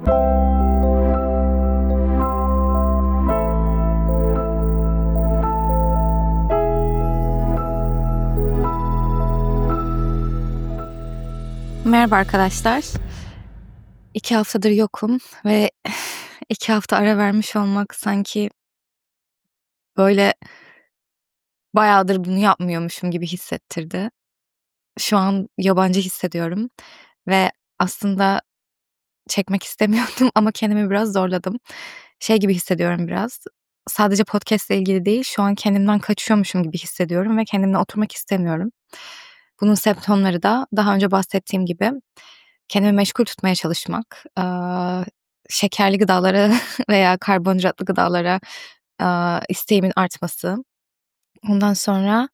Merhaba arkadaşlar. 2 haftadır yokum ve 2 hafta ara vermiş olmak sanki böyle bayağıdır bunu yapmıyormuşum gibi hissettirdi. Şu an yabancı hissediyorum ve aslında çekmek istemiyordum ama kendimi biraz zorladım. Şey gibi hissediyorum biraz, sadece podcast'le ilgili değil, şu an kendimden kaçıyormuşum gibi hissediyorum ve kendimle oturmak istemiyorum. Bunun semptomları da daha önce bahsettiğim gibi kendimi meşgul tutmaya çalışmak, şekerli gıdalara veya karbonhidratlı gıdalara, isteğimin artması. Ondan sonra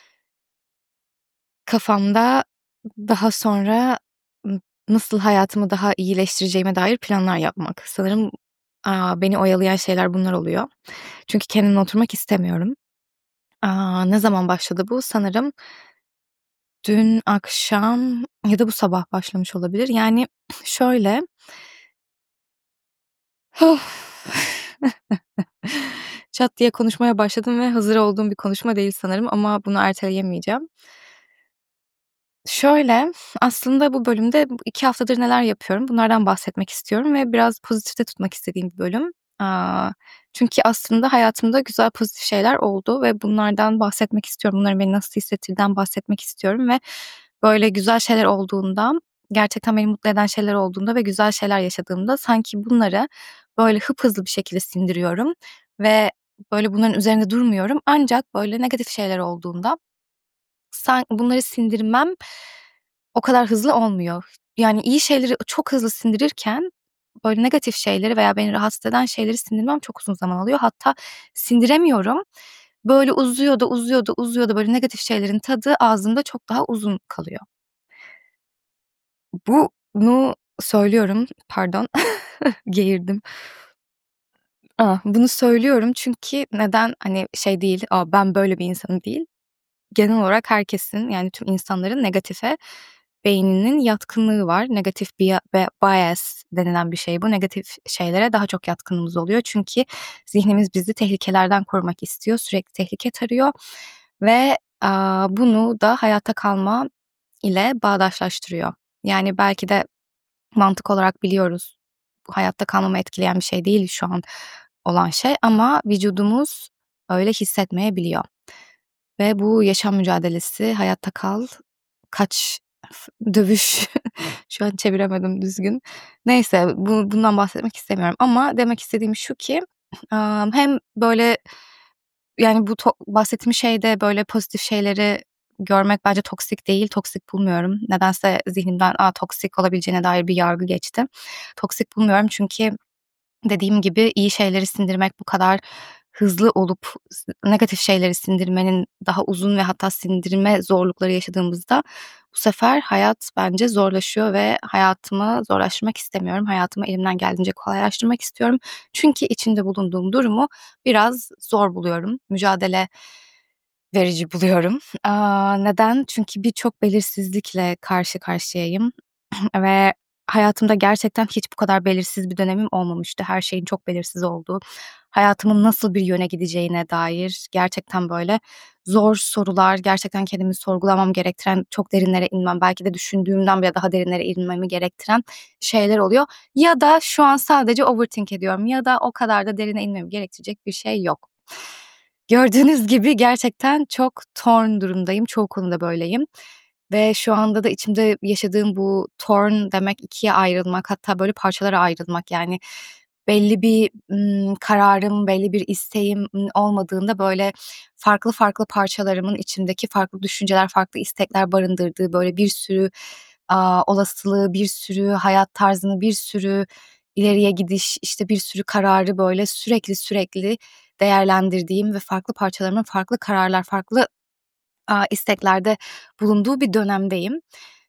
kafamda daha sonra nasıl hayatımı daha iyileştireceğime dair planlar yapmak. Sanırım, beni oyalayan şeyler bunlar oluyor. Çünkü kendimle oturmak istemiyorum. Ne zaman başladı bu? Sanırım dün akşam ya da bu sabah başlamış olabilir. Yani şöyle. Çat diye konuşmaya başladım ve hazır olduğum bir konuşma değil sanırım ama bunu erteleyemeyeceğim. Şöyle, aslında bu bölümde 2 haftadır neler yapıyorum bunlardan bahsetmek istiyorum ve biraz pozitifte tutmak istediğim bir bölüm. Aaa, Çünkü aslında hayatımda güzel pozitif şeyler oldu ve bunlardan bahsetmek istiyorum. Bunların beni nasıl hissettirdiğinden bahsetmek istiyorum ve böyle güzel şeyler olduğunda, gerçekten beni mutlu eden şeyler olduğunda ve güzel şeyler yaşadığımda sanki bunları böyle hıphızlı bir şekilde sindiriyorum ve böyle bunların üzerinde durmuyorum. Ancak böyle negatif şeyler olduğunda bunları sindirmem o kadar hızlı olmuyor. Yani iyi şeyleri çok hızlı sindirirken böyle negatif şeyleri veya beni rahatsız eden şeyleri sindirmem çok uzun zaman alıyor. Hatta sindiremiyorum. Böyle uzuyor da uzuyor da uzuyor da böyle negatif şeylerin tadı ağzımda çok daha uzun kalıyor. Bunu söylüyorum, pardon, geğirdim. Bunu söylüyorum çünkü neden, hani, şey değil, ben böyle bir insanım değil. Genel olarak herkesin, yani tüm insanların negatife beyninin yatkınlığı var. Negatif bias denilen bir şey bu. Negatif şeylere daha çok yatkınlığımız oluyor. Çünkü zihnimiz bizi tehlikelerden korumak istiyor. Sürekli tehlike tarıyor ve, bunu da hayatta kalma ile bağdaşlaştırıyor. Yani belki de mantık olarak biliyoruz, bu hayatta kalmamı etkileyen bir şey değil şu an olan şey ama vücudumuz öyle hissetmeyebiliyor. Ve bu yaşam mücadelesi, hayatta kal, kaç, dövüş, şu an çeviremedim düzgün. Neyse, bundan bahsetmek istemiyorum ama demek istediğim şu ki, hem böyle, yani bu bahsettiğim şeyde böyle pozitif şeyleri görmek bence toksik değil, toksik bulmuyorum. Nedense zihnimden, toksik olabileceğine dair bir yargı geçti. Toksik bulmuyorum çünkü dediğim gibi iyi şeyleri sindirmek bu kadar hızlı olup negatif şeyleri sindirmenin daha uzun ve hatta sindirme zorlukları yaşadığımızda bu sefer hayat bence zorlaşıyor ve hayatımı zorlaştırmak istemiyorum. Hayatımı elimden geldiğince kolaylaştırmak istiyorum. Çünkü içinde bulunduğum durumu biraz zor buluyorum. Mücadele verici buluyorum. Neden? Çünkü birçok belirsizlikle karşı karşıyayım. Ve hayatımda gerçekten hiç bu kadar belirsiz bir dönemim olmamıştı. Her şeyin çok belirsiz olduğu, hayatımın nasıl bir yöne gideceğine dair gerçekten böyle zor sorular, gerçekten kendimi sorgulamam gerektiren, çok derinlere inmem, belki de düşündüğümden bile daha derinlere inmemi gerektiren şeyler oluyor. Ya da şu an sadece overthink ediyorum ya da o kadar da derine inmemi gerektirecek bir şey yok. Gördüğünüz gibi gerçekten çok torn durumdayım. Çoğu konuda böyleyim. Ve şu anda da içimde yaşadığım bu torn demek, ikiye ayrılmak, hatta böyle parçalara ayrılmak. Yani belli bir, kararım, belli bir isteğim, olmadığında böyle farklı farklı parçalarımın içimdeki farklı düşünceler, farklı istekler barındırdığı böyle bir sürü, olasılığı, bir sürü hayat tarzını, bir sürü ileriye gidiş, işte bir sürü kararı böyle sürekli değerlendirdiğim ve farklı parçalarımın farklı kararlar, farklı isteklerde bulunduğu bir dönemdeyim.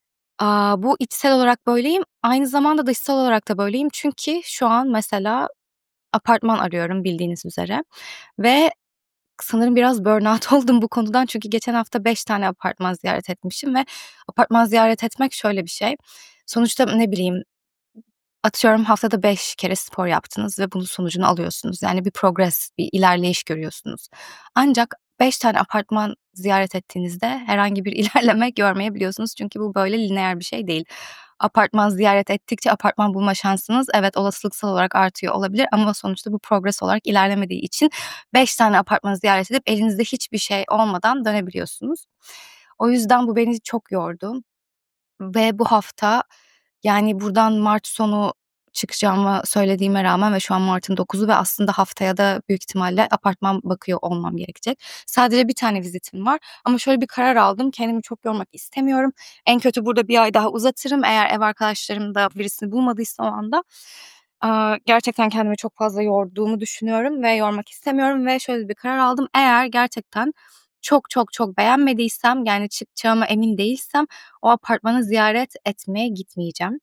Bu içsel olarak böyleyim. Aynı zamanda dışsal olarak da böyleyim. Çünkü şu an mesela apartman arıyorum bildiğiniz üzere ve sanırım biraz burnout oldum bu konudan. Çünkü geçen hafta 5 tane apartman ziyaret etmişim ve apartman ziyaret etmek şöyle bir şey. Sonuçta ne bileyim atıyorum haftada 5 kere spor yaptınız ve bunun sonucunu alıyorsunuz. Yani bir progress, bir ilerleyiş görüyorsunuz. Ancak 5 tane apartman ziyaret ettiğinizde herhangi bir ilerleme görmeyebiliyorsunuz. Çünkü bu böyle lineer bir şey değil. Apartman ziyaret ettikçe apartman bulma şansınız evet olasılıksal olarak artıyor olabilir ama sonuçta bu progress olarak ilerlemediği için 5 tane apartmanı ziyaret edip elinizde hiçbir şey olmadan dönebiliyorsunuz. O yüzden bu beni çok yordu. Ve bu hafta, yani, buradan mart sonu çıkacağımı söylediğime rağmen ve şu an mart'ın 9'u ve aslında haftaya da büyük ihtimalle apartman bakıyor olmam gerekecek. Sadece bir tane vizitim var ama şöyle bir karar aldım, kendimi çok yormak istemiyorum. En kötü burada bir ay daha uzatırım eğer ev arkadaşlarım da birisini bulmadıysa o anda. Gerçekten kendimi çok fazla yorduğumu düşünüyorum ve yormak istemiyorum ve şöyle bir karar aldım. Eğer gerçekten çok, çok, çok beğenmediysem, yani, çıkacağıma emin değilsem o apartmanı ziyaret etmeye gitmeyeceğim.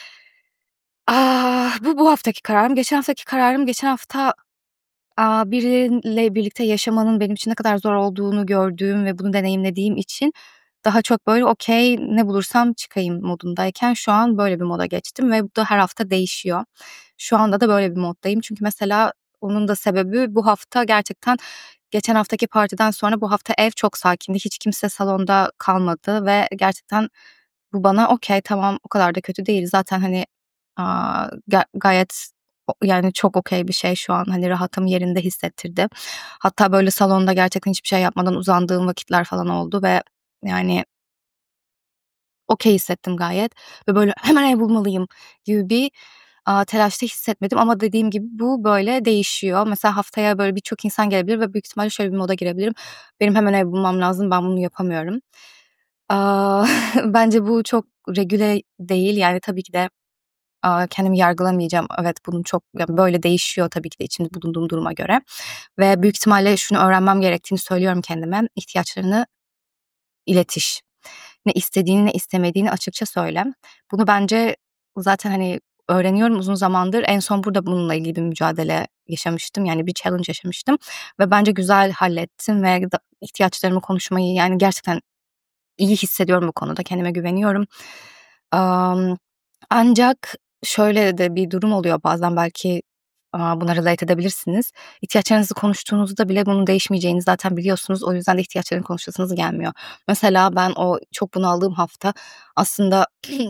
Bu haftaki kararım. Geçen haftaki kararım geçen hafta, biriyle birlikte yaşamanın benim için ne kadar zor olduğunu gördüğüm ve bunu deneyimlediğim için daha çok böyle okay, ne bulursam çıkayım modundayken şu an böyle bir moda geçtim ve bu da her hafta değişiyor. Şu anda da böyle bir moddayım. Çünkü mesela onun da sebebi bu hafta gerçekten geçen haftaki partiden sonra bu hafta ev çok sakindi. Hiç kimse salonda kalmadı ve gerçekten bu bana okay, tamam, o kadar da kötü değil. Zaten, hani, gayet yani çok okay bir şey şu an. Hani rahatım yerinde hissettirdi. Hatta böyle salonda gerçekten hiçbir şey yapmadan uzandığım vakitler falan oldu ve yani okay hissettim gayet ve böyle hemen ev bulmalıyım gibi bir, telaşta hissetmedim ama dediğim gibi bu böyle değişiyor. Mesela haftaya böyle birçok insan gelebilir ve büyük ihtimalle şöyle bir moda girebilirim. Benim hemen ev bulmam lazım, ben bunu yapamıyorum. Aaa, bence bu çok regüle değil. Yani tabii ki de, kendimi yargılamayacağım. Evet, bunun çok ya, böyle değişiyor tabii ki de içinde bulunduğum duruma göre ve büyük ihtimalle şunu öğrenmem gerektiğini söylüyorum kendime. İhtiyaçlarını iletiş. Ne istediğini ne istemediğini açıkça söyle. Bunu bence zaten, hani, öğreniyorum uzun zamandır. En son burada bununla ilgili bir mücadele yaşamıştım. Yani bir challenge yaşamıştım ve bence güzel hallettim ve ihtiyaçlarımı konuşmayı, yani, gerçekten iyi hissediyorum bu konuda. Kendime güveniyorum. Amm, ancak şöyle de bir durum oluyor bazen belki, buna relate edebilirsiniz. İhtiyaçlarınızı konuştuğunuzda bile bunun değişmeyeceğini zaten biliyorsunuz. O yüzden de ihtiyaçlarını konuşasınız gelmiyor. Mesela ben o çok bunaldığım hafta aslında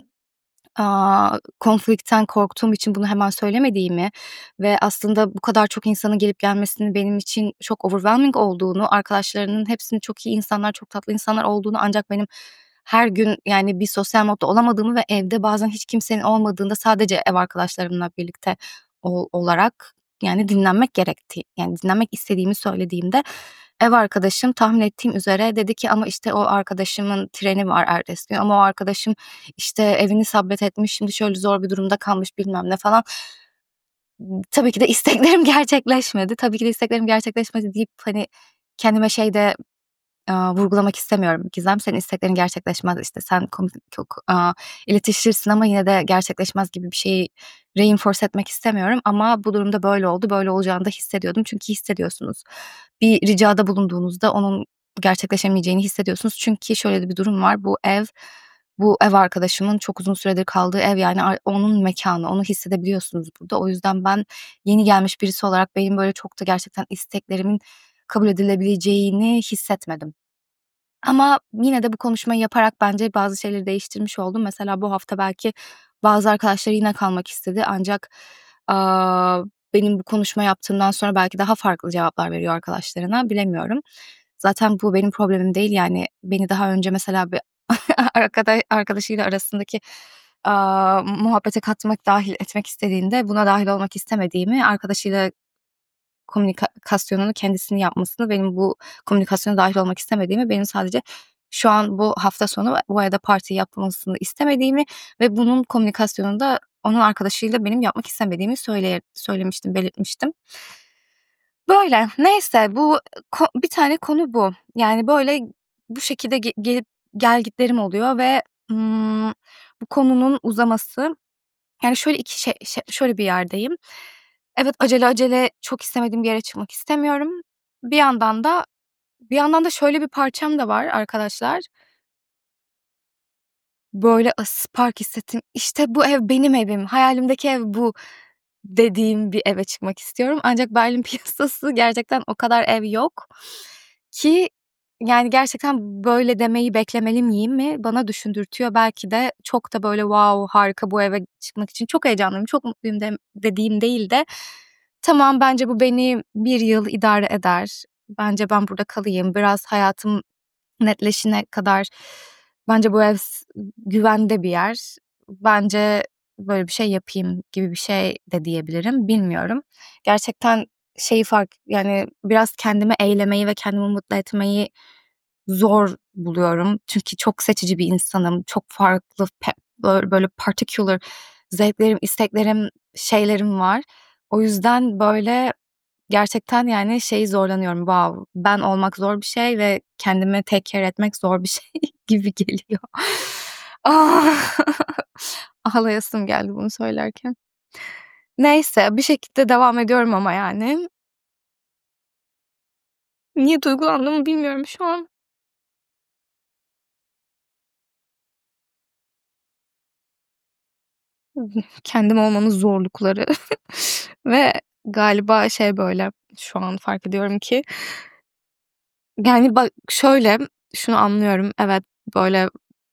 konfliktten korktuğum için bunu hemen söylemediğimi ve aslında bu kadar çok insanın gelip gelmesinin benim için çok overwhelming olduğunu, arkadaşlarının hepsinin çok iyi insanlar, çok tatlı insanlar olduğunu ancak benim her gün, yani, bir sosyal modda olamadığımı ve evde bazen hiç kimsenin olmadığında sadece ev arkadaşlarımla birlikte olarak, yani, dinlenmek gerektiği, yani, dinlenmek istediğimi söylediğimde ev arkadaşım tahmin ettiğim üzere dedi ki, "Ama, işte, o arkadaşımın treni var ertesi gün ama o arkadaşım işte evini sabret etmiş, şimdi şöyle zor bir durumda kalmış bilmem ne falan." Tabii ki de isteklerim gerçekleşmedi. Tabii ki de isteklerim gerçekleşmedi deyip, hani, kendime şey de, vurgulamak istemiyorum. Gizem, senin isteklerin gerçekleşmez, işte, sen çok, iletişirsin ama yine de gerçekleşmez gibi bir şeyi reinforce etmek istemiyorum ama bu durumda böyle oldu, böyle olacağını da hissediyordum. Çünkü hissediyorsunuz. Bir ricada bulunduğunuzda onun gerçekleşemeyeceğini hissediyorsunuz. Çünkü şöyle de bir durum var. Bu ev arkadaşımın çok uzun süredir kaldığı ev, yani, onun mekânı, onu hissedebiliyorsunuz burada. O yüzden ben yeni gelmiş birisi olarak benim böyle çok da gerçekten isteklerimin kabul edilebileceğini hissetmedim. Ama yine de bu konuşmayı yaparak bence bazı şeyleri değiştirmiş oldum. Mesela bu hafta belki bazı arkadaşları yine kalmak istedi ancak, aaa, benim bu konuşma yaptığımdan sonra belki daha farklı cevaplar veriyor arkadaşlarına, bilemiyorum. Zaten bu benim problemim değil, yani, beni daha önce mesela bir arkadaşıyla arasındaki, muhabbete katmak, dâhil etmek istediğinde buna dâhil olmak istemediğimi, arkadaşıyla komünikasyonunu kendisinin yapmasını, benim bu komünikasyona dâhil olmak istemediğimi, benim sadece şu an bu hafta sonu bu arada parti yapmasını istemediğimi ve bunun komünikasyonunu da onun arkadaşıyla benim yapmak istemediğimi söylemiştim, belirtmiştim. Böyle. Neyse bu bir tane konu bu. Yani, böyle, bu şekilde gelip gelgitlerim oluyor ve, bu konunun uzaması yani, şöyle 2 şöyle bir yerdeyim. Evet, acele acele çok istemediğim bir yere çıkmak istemiyorum. Bir yandan da şöyle bir parçam da var arkadaşlar. böyle spark hissettim. İşte bu ev benim evim, hayalimdeki ev bu dediğim bir eve çıkmak istiyorum. Ancak Berlin piyasası gerçekten o kadar ev yok ki yani gerçekten böyle demeyi beklemeli miyim mi bana düşündürtüyor. Belki de çok da böyle wow harika bu eve çıkmak için çok heyecanlıyım, çok mutluyum dediğim değil de tamam bence bu beni bir yıl idare eder. Bence ben burada kalayım. Biraz hayatım netleşene kadar bence bu ev güvende bir yer. Bence böyle bir şey yapayım gibi bir şey de diyebilirim. Bilmiyorum. Gerçekten yani biraz kendimi eylemeyi ve kendimi mutlu etmeyi zor buluyorum. Çünkü çok seçici bir insanım. Çok farklı böyle particular zevklerim, isteklerim, şeylerim var. O yüzden böyle gerçekten yani zorlanıyorum. Wow, ben olmak zor bir şey ve kendimi take care etmek zor bir şey gibi geliyor. Ah! Ağlayasım geldi bunu söylerken. Neyse, bir şekilde devam ediyorum ama yani. Niye duygulandığımı bilmiyorum şu an. Kendim olmanın zorlukları ve galiba böyle, şu an fark ediyorum ki yani bak şöyle, şunu anlıyorum. Evet, böyle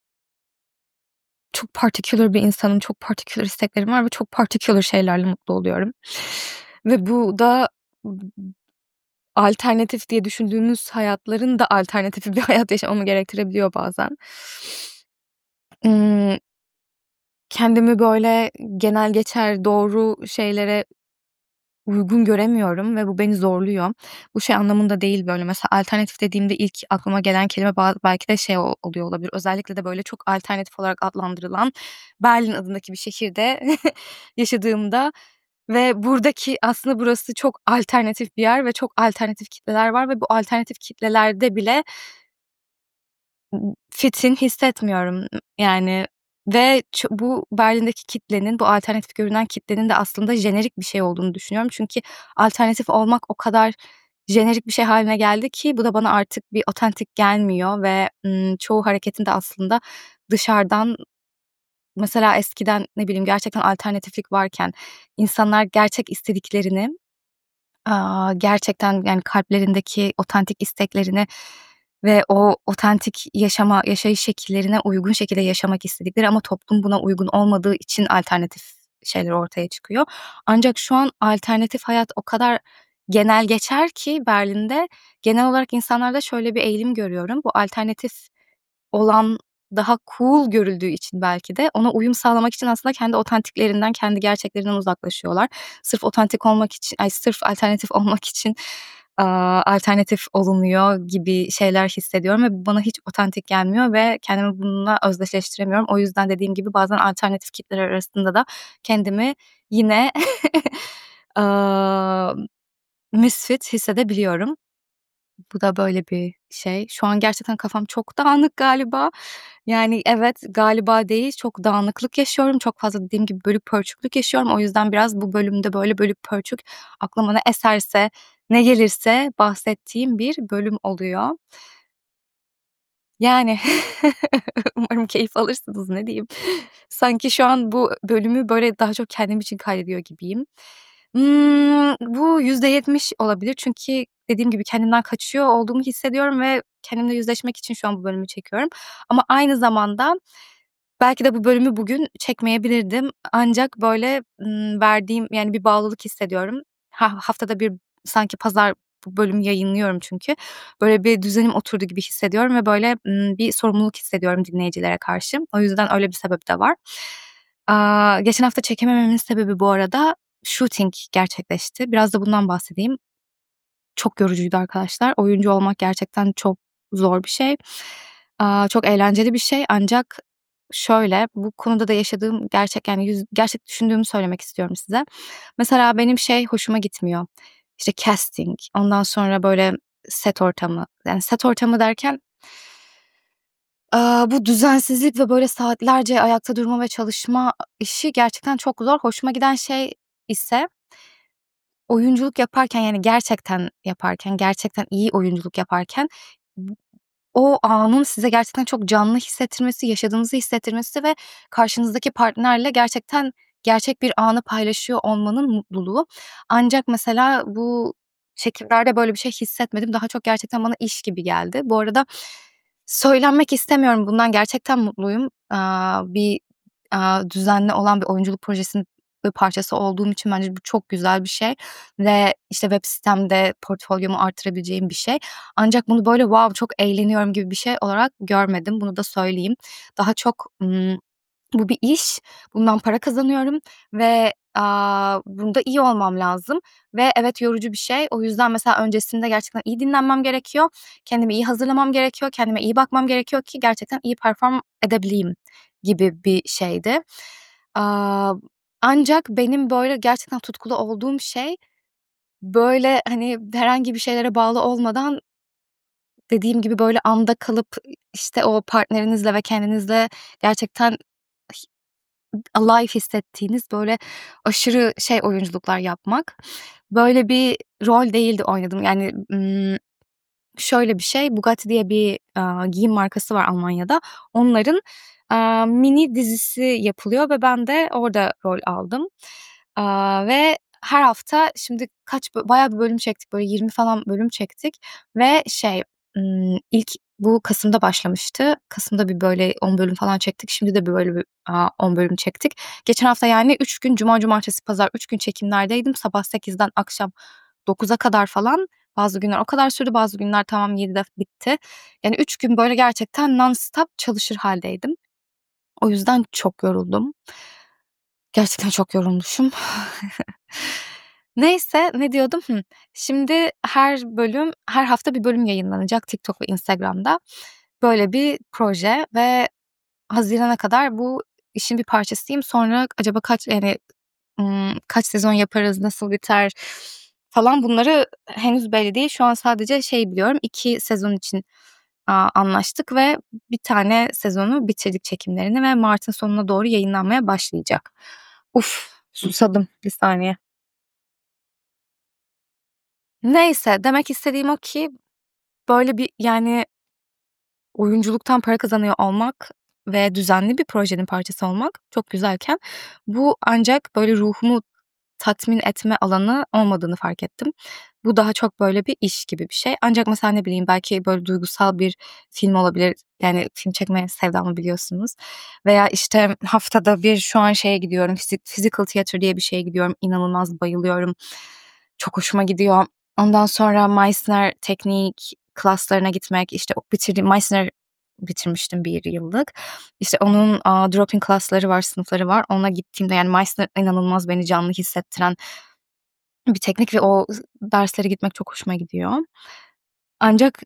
çok particular bir insanım. Çok particular isteklerim var ve çok particular şeylerle mutlu oluyorum. Ve bu da alternatif diye düşündüğümüz hayatların da alternatifi bir hayat yaşamamı gerektirebiliyor bazen. Imm, kendimi böyle genel geçer doğru şeylere uygun göremiyorum ve bu beni zorluyor. Bu şey anlamında değil böyle mesela alternatif dediğimde ilk aklıma gelen kelime belki de oluyor olabilir. Özellikle de böyle çok alternatif olarak adlandırılan Berlin adındaki bir şehirde yaşadığımda ve buradaki aslında burası çok alternatif bir yer ve çok alternatif kitleler var ve bu alternatif kitlelerde bile fitin hissetmiyorum. Yani ve bu Berlin'deki kitlenin, bu alternatif görünen kitlenin de aslında jenerik bir şey olduğunu düşünüyorum. Çünkü alternatif olmak o kadar jenerik bir şey hâline geldi ki bu da bana artık bir otantik gelmiyor ve, çoğu hareketin de aslında dışarıdan mesela eskiden, ne bileyim, gerçekten alternatiflik varken insanlar gerçek istediklerini gerçekten, yani, kalplerindeki otantik isteklerini ve o otantik yaşayış şekillerine uygun şekilde yaşamak istedikleri ama toplum buna uygun olmadığı için alternatif şeyler ortaya çıkıyor. Ancak şu an alternatif hayat o kadar genel geçer ki Berlin'de, genel olarak insanlarda şöyle bir eğilim görüyorum. Bu alternatif olan daha cool görüldüğü için belki de ona uyum sağlamak için aslında kendi otantiklerinden, kendi gerçeklerinden uzaklaşıyorlar. Sırf alternatif olmak için, alternatif olunuyor gibi şeyler hissediyorum ve bu bana hiç otantik gelmiyor ve kendimi bununla özdeşleştiremiyorum. O yüzden dediğim gibi bazen alternatif kitleler arasında da kendimi yine, aaa, misfit hissedebiliyorum. Bu da böyle bir şey. Şu an gerçekten kafam çok dağınık galiba. Yani evet, galiba değil, çok dağınıklık yaşıyorum. Çok fazla dediğim gibi bölük pörçüklük yaşıyorum. O yüzden biraz bu bölümde böyle bölük pörçük aklıma ne eserse, ne gelirse bahsettiğim bir bölüm oluyor. Yani umarım keyif alırsınız, ne diyeyim. Sanki şu an bu bölümü böyle daha çok kendim için kaydediyor gibiyim. Bu %70 olabilir çünkü dediğim gibi kendimden kaçıyor olduğumu hissediyorum ve kendimle yüzleşmek için şu an bu bölümü çekiyorum. Ama aynı zamanda belki de bu bölümü bugün çekmeyebilirdim. Ancak böyle, verdiğim yani bir bağlılık hissediyorum. Haftada bir sanki pazar bu bölümü yayınlıyorum çünkü. Böyle bir düzenim oturdu gibi hissediyorum ve böyle, bir sorumluluk hissediyorum dinleyicilere karşı. O yüzden öyle bir sebep de var. Geçen hafta çekemememin sebebi bu arada shooting gerçekleşti. Biraz da bundan bahsedeyim. Çok yorucuydu arkadaşlar. Oyuncu olmak gerçekten çok zor bir şey. Çok eğlenceli bir şey ancak şöyle, bu konuda da yaşadığım gerçek düşündüğümü söylemek istiyorum size. Mesela benim hoşuma gitmiyor. İşte casting, ondan sonra böyle set ortamı. Yani set ortamı derken, bu düzensizlik ve böyle saatlerce ayakta durma ve çalışma işi gerçekten çok zor. Hoşuma giden şey ise oyunculuk yaparken, yani gerçekten yaparken, gerçekten iyi oyunculuk yaparken o anın size gerçekten çok canlı hissettirmesi, yaşadığınızı hissettirmesi ve karşınızdaki partnerle gerçekten gerçek bir anı paylaşıyor olmanın mutluluğu. Ancak mesela bu çekimlerde böyle bir şey hissetmedim. Daha çok gerçekten bana iş gibi geldi. Bu arada söylenmek istemiyorum. Bundan gerçekten mutluyum. Düzenli olan bir oyunculuk projesinin bir parçası olduğum için bence bu çok güzel bir şey ve, işte, web sitemde portfolyomu artırabileceğim bir şey. Ancak bunu böyle, "Wow, çok eğleniyorum." gibi bir şey olarak görmedim. Bunu da söyleyeyim. Daha çok, bu bir iş, bundan para kazanıyorum ve, bunda iyi olmam lazım ve evet, yorucu bir şey. O yüzden mesela öncesinde gerçekten iyi dinlenmem gerekiyor, kendimi iyi hazırlamam gerekiyor, kendime iyi bakmam gerekiyor ki gerçekten iyi perform edebileyim gibi bir şeydi. Aaa, Ancak benim böyle gerçekten tutkulu olduğum şey, böyle, hani, herhangi bir şeylere bağlı olmadan dediğim gibi, böyle, anda kalıp, işte, o partnerinizle ve kendinizle gerçekten alive hissettiğiniz, böyle, aşırı şey oyunculuklar yapmak. Böyle bir rol değildi oynadığım. Yani, şöyle bir şey, Bugatti diye bir, giyim markası var Almanya'da. Onların, mini dizisi yapılıyor ve ben de orada rol aldım. Ve her hafta şimdi bayağı bir bölüm çektik, böyle 20 falan bölüm çektik ve şey, ilk bu kasımda başlamıştı. Kasım'da bir böyle 10 bölüm falan çektik. Şimdi de böyle bir, 10 bölüm çektik. Geçen hafta yani 3 gün cuma, cumartesi, pazar 3 gün çekimlerdeydim. Sabah 8'den akşam 9'a kadar falan. Bazı günler o kadar sürdü, bazı günler tamam 7'de bitti. Yani 3 gün böyle gerçekten non-stop çalışır hâldeydim. O yüzden çok yoruldum. Gerçekten çok yorulmuşum. Neyse, ne diyordum? Şimdi her hafta bir bölüm yayınlanacak TikTok ve Instagram'da. Böyle bir proje ve hazirana kadar bu işin bir parçasıyım. Sonra acaba kaç sezon yaparız, nasıl biter falan bunları henüz belli değil. Şu an sadece şey biliyorum, 2 sezon için, anlaştık ve bir tane sezonu bitirdik çekimlerini ve mart'ın sonuna doğru yayınlanmaya başlayacak. Uf, susadım. Bir saniye. Neyse, demek istediğim o ki böyle bir, yani, oyunculuktan para kazanıyor olmak ve düzenli bir projenin parçası olmak çok güzelken bu ancak böyle ruhumu tatmin etme alanı olmadığını fark ettim. Bu daha çok böyle bir iş gibi bir şey. Ancak mesela ne bileyim belki böyle duygusal bir film olabilir. Yani film çekme sevdamı biliyorsunuz. Veya işte haftada bir şu an şeye gidiyorum. Physical theater diye bir şeye gidiyorum. İnanılmaz bayılıyorum. Çok hoşuma gidiyor. Ondan sonra Meissner teknik klaslarına gitmek, işte o Meissner bitirmiştim 1 yıllık. İşte onun, dropping class'ları var, sınıfları var. Ona gittiğimde yani Meissner inanılmaz beni canlı hissettiren bir teknik ve o derslere gitmek çok hoşuma gidiyor. Ancak,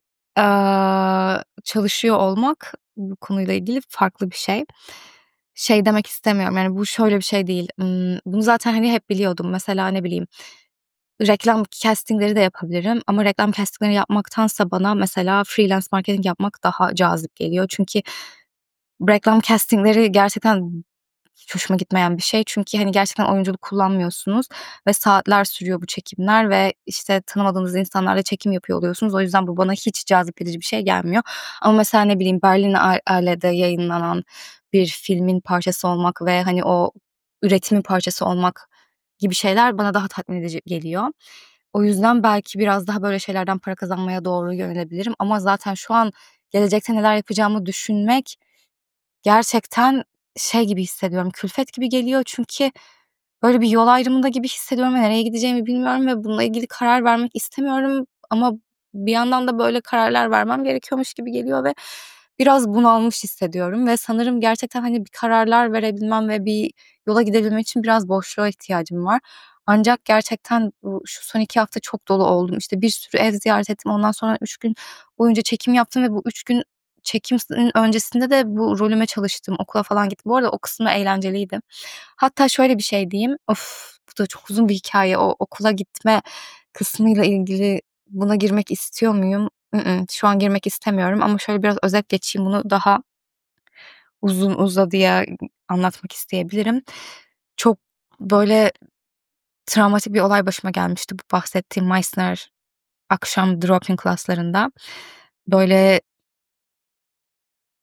çalışıyor olmak bu konuyla ilgili farklı bir şey. Şey demek istemiyorum, yani bu şöyle bir şey değil. Bunu zaten, hani, hep biliyordum. Mesela ne bileyim, reklam casting'leri de yapabilirim ama reklam casting'leri yapmaktansa bana mesela freelance marketing yapmak daha cazip geliyor. Çünkü reklam casting'leri gerçekten hiç hoşuma gitmeyen bir şey. Çünkü, hani, gerçekten oyunculuk kullanmıyorsunuz ve saatler sürüyor bu çekimler ve, işte, tanımadığınız insanlarla çekim yapıyor oluyorsunuz. O yüzden bu bana hiç cazip edici bir şey gelmiyor. Ama mesela ne bileyim Berlinale'de yayınlanan bir filmin parçası olmak ve, hani, o üretimin parçası olmak gibi şeyler bana daha tatmin edici geliyor. O yüzden belki biraz daha böyle şeylerden para kazanmaya doğru yönelebilirim ama zaten şu an gelecekte neler yapacağımı düşünmek gerçekten şey gibi hissediyorum, külfet gibi geliyor çünkü böyle bir yol ayrımında gibi hissediyorum ve nereye gideceğimi bilmiyorum ve bununla ilgili karar vermek istemiyorum ama bir yandan da böyle kararlar vermem gerekiyormuş gibi geliyor ve biraz bunalmış hissediyorum ve sanırım gerçekten, hani, bir kararlar verebilmem ve bir yola gidebilmem için biraz boşluğa ihtiyacım var. Ancak gerçekten şu son 2 hafta çok dolu oldum. İşte, bir sürü ev ziyaret ettim. Ondan sonra 3 gün boyunca çekim yaptım ve bu 3 gün çekiminin öncesinde de bu rolüme çalıştım. Okula falan gittim. Bu arada o kısmı eğlenceliydi. Hatta şöyle bir şey diyeyim. Of, bu da çok uzun bir hikâye. O okula gitme kısmıyla ilgili buna girmek istiyor muyum? Şu an girmek istemiyorum ama şöyle biraz özet geçeyim. Bunu daha uzun uzadıya anlatmak isteyebilirim. Çok böyle travmatik bir olay başıma gelmişti bu bahsettiğim Meissner akşam dropping class'larında. Böyle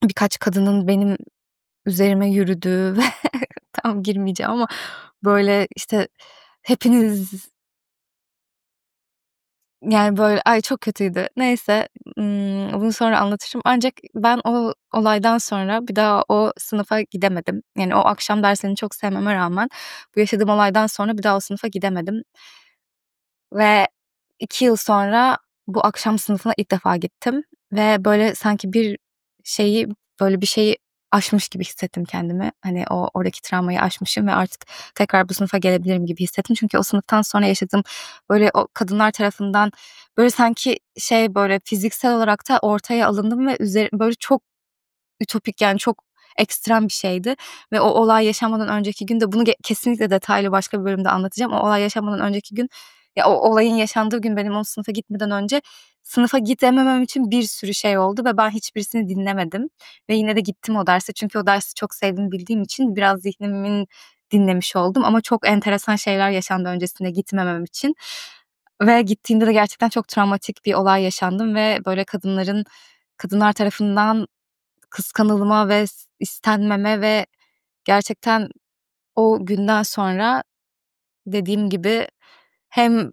birkaç kadının benim üzerime yürüdüğü ve tam girmeyeceğim ama böyle, işte, hepiniz yani, böyle, ay, çok kötüydü. Neyse, bunu sonra anlatırım. Ancak ben o olaydan sonra bir daha o sınıfa gidemedim. Yani, o akşam derslerini çok sevmeme rağmen bu yaşadığım olaydan sonra bir daha o sınıfa gidemedim ve 2 yıl sonra bu akşam sınıfına ilk defa gittim ve, böyle, sanki bir şeyi aşmış gibi hissettim kendimi. Hani, oradaki travmayı aşmışım ve artık tekrar bu sınıfa gelebilirim gibi hissettim. Çünkü o sınıftan sonra yaşadığım, böyle, o kadınlar tarafından, böyle, sanki böyle, fiziksel olarak da ortaya alındım ve böyle, çok ütopik, yani, çok ekstrem bir şeydi ve o olay yaşanmadan önceki gün de bunu kesinlikle detaylı başka bir bölümde anlatacağım. O olay yaşanmadan önceki gün, ya, o olayın yaşandığı gün benim o sınıfa gitmeden önce sınıfa gidememem için bir sürü şey oldu ve ben hiçbirisini dinlemedim ve yine de gittim o derse. Çünkü o dersi çok sevdiğimi bildiğim için biraz zihnimin dinlemiş oldum ama çok enteresan şeyler yaşandı öncesinde gitmemem için ve gittiğimde de gerçekten çok travmatik bir olay yaşandım ve böyle kadınlar tarafından kıskanılma ve istenmeme ve gerçekten o günden sonra dediğim gibi hem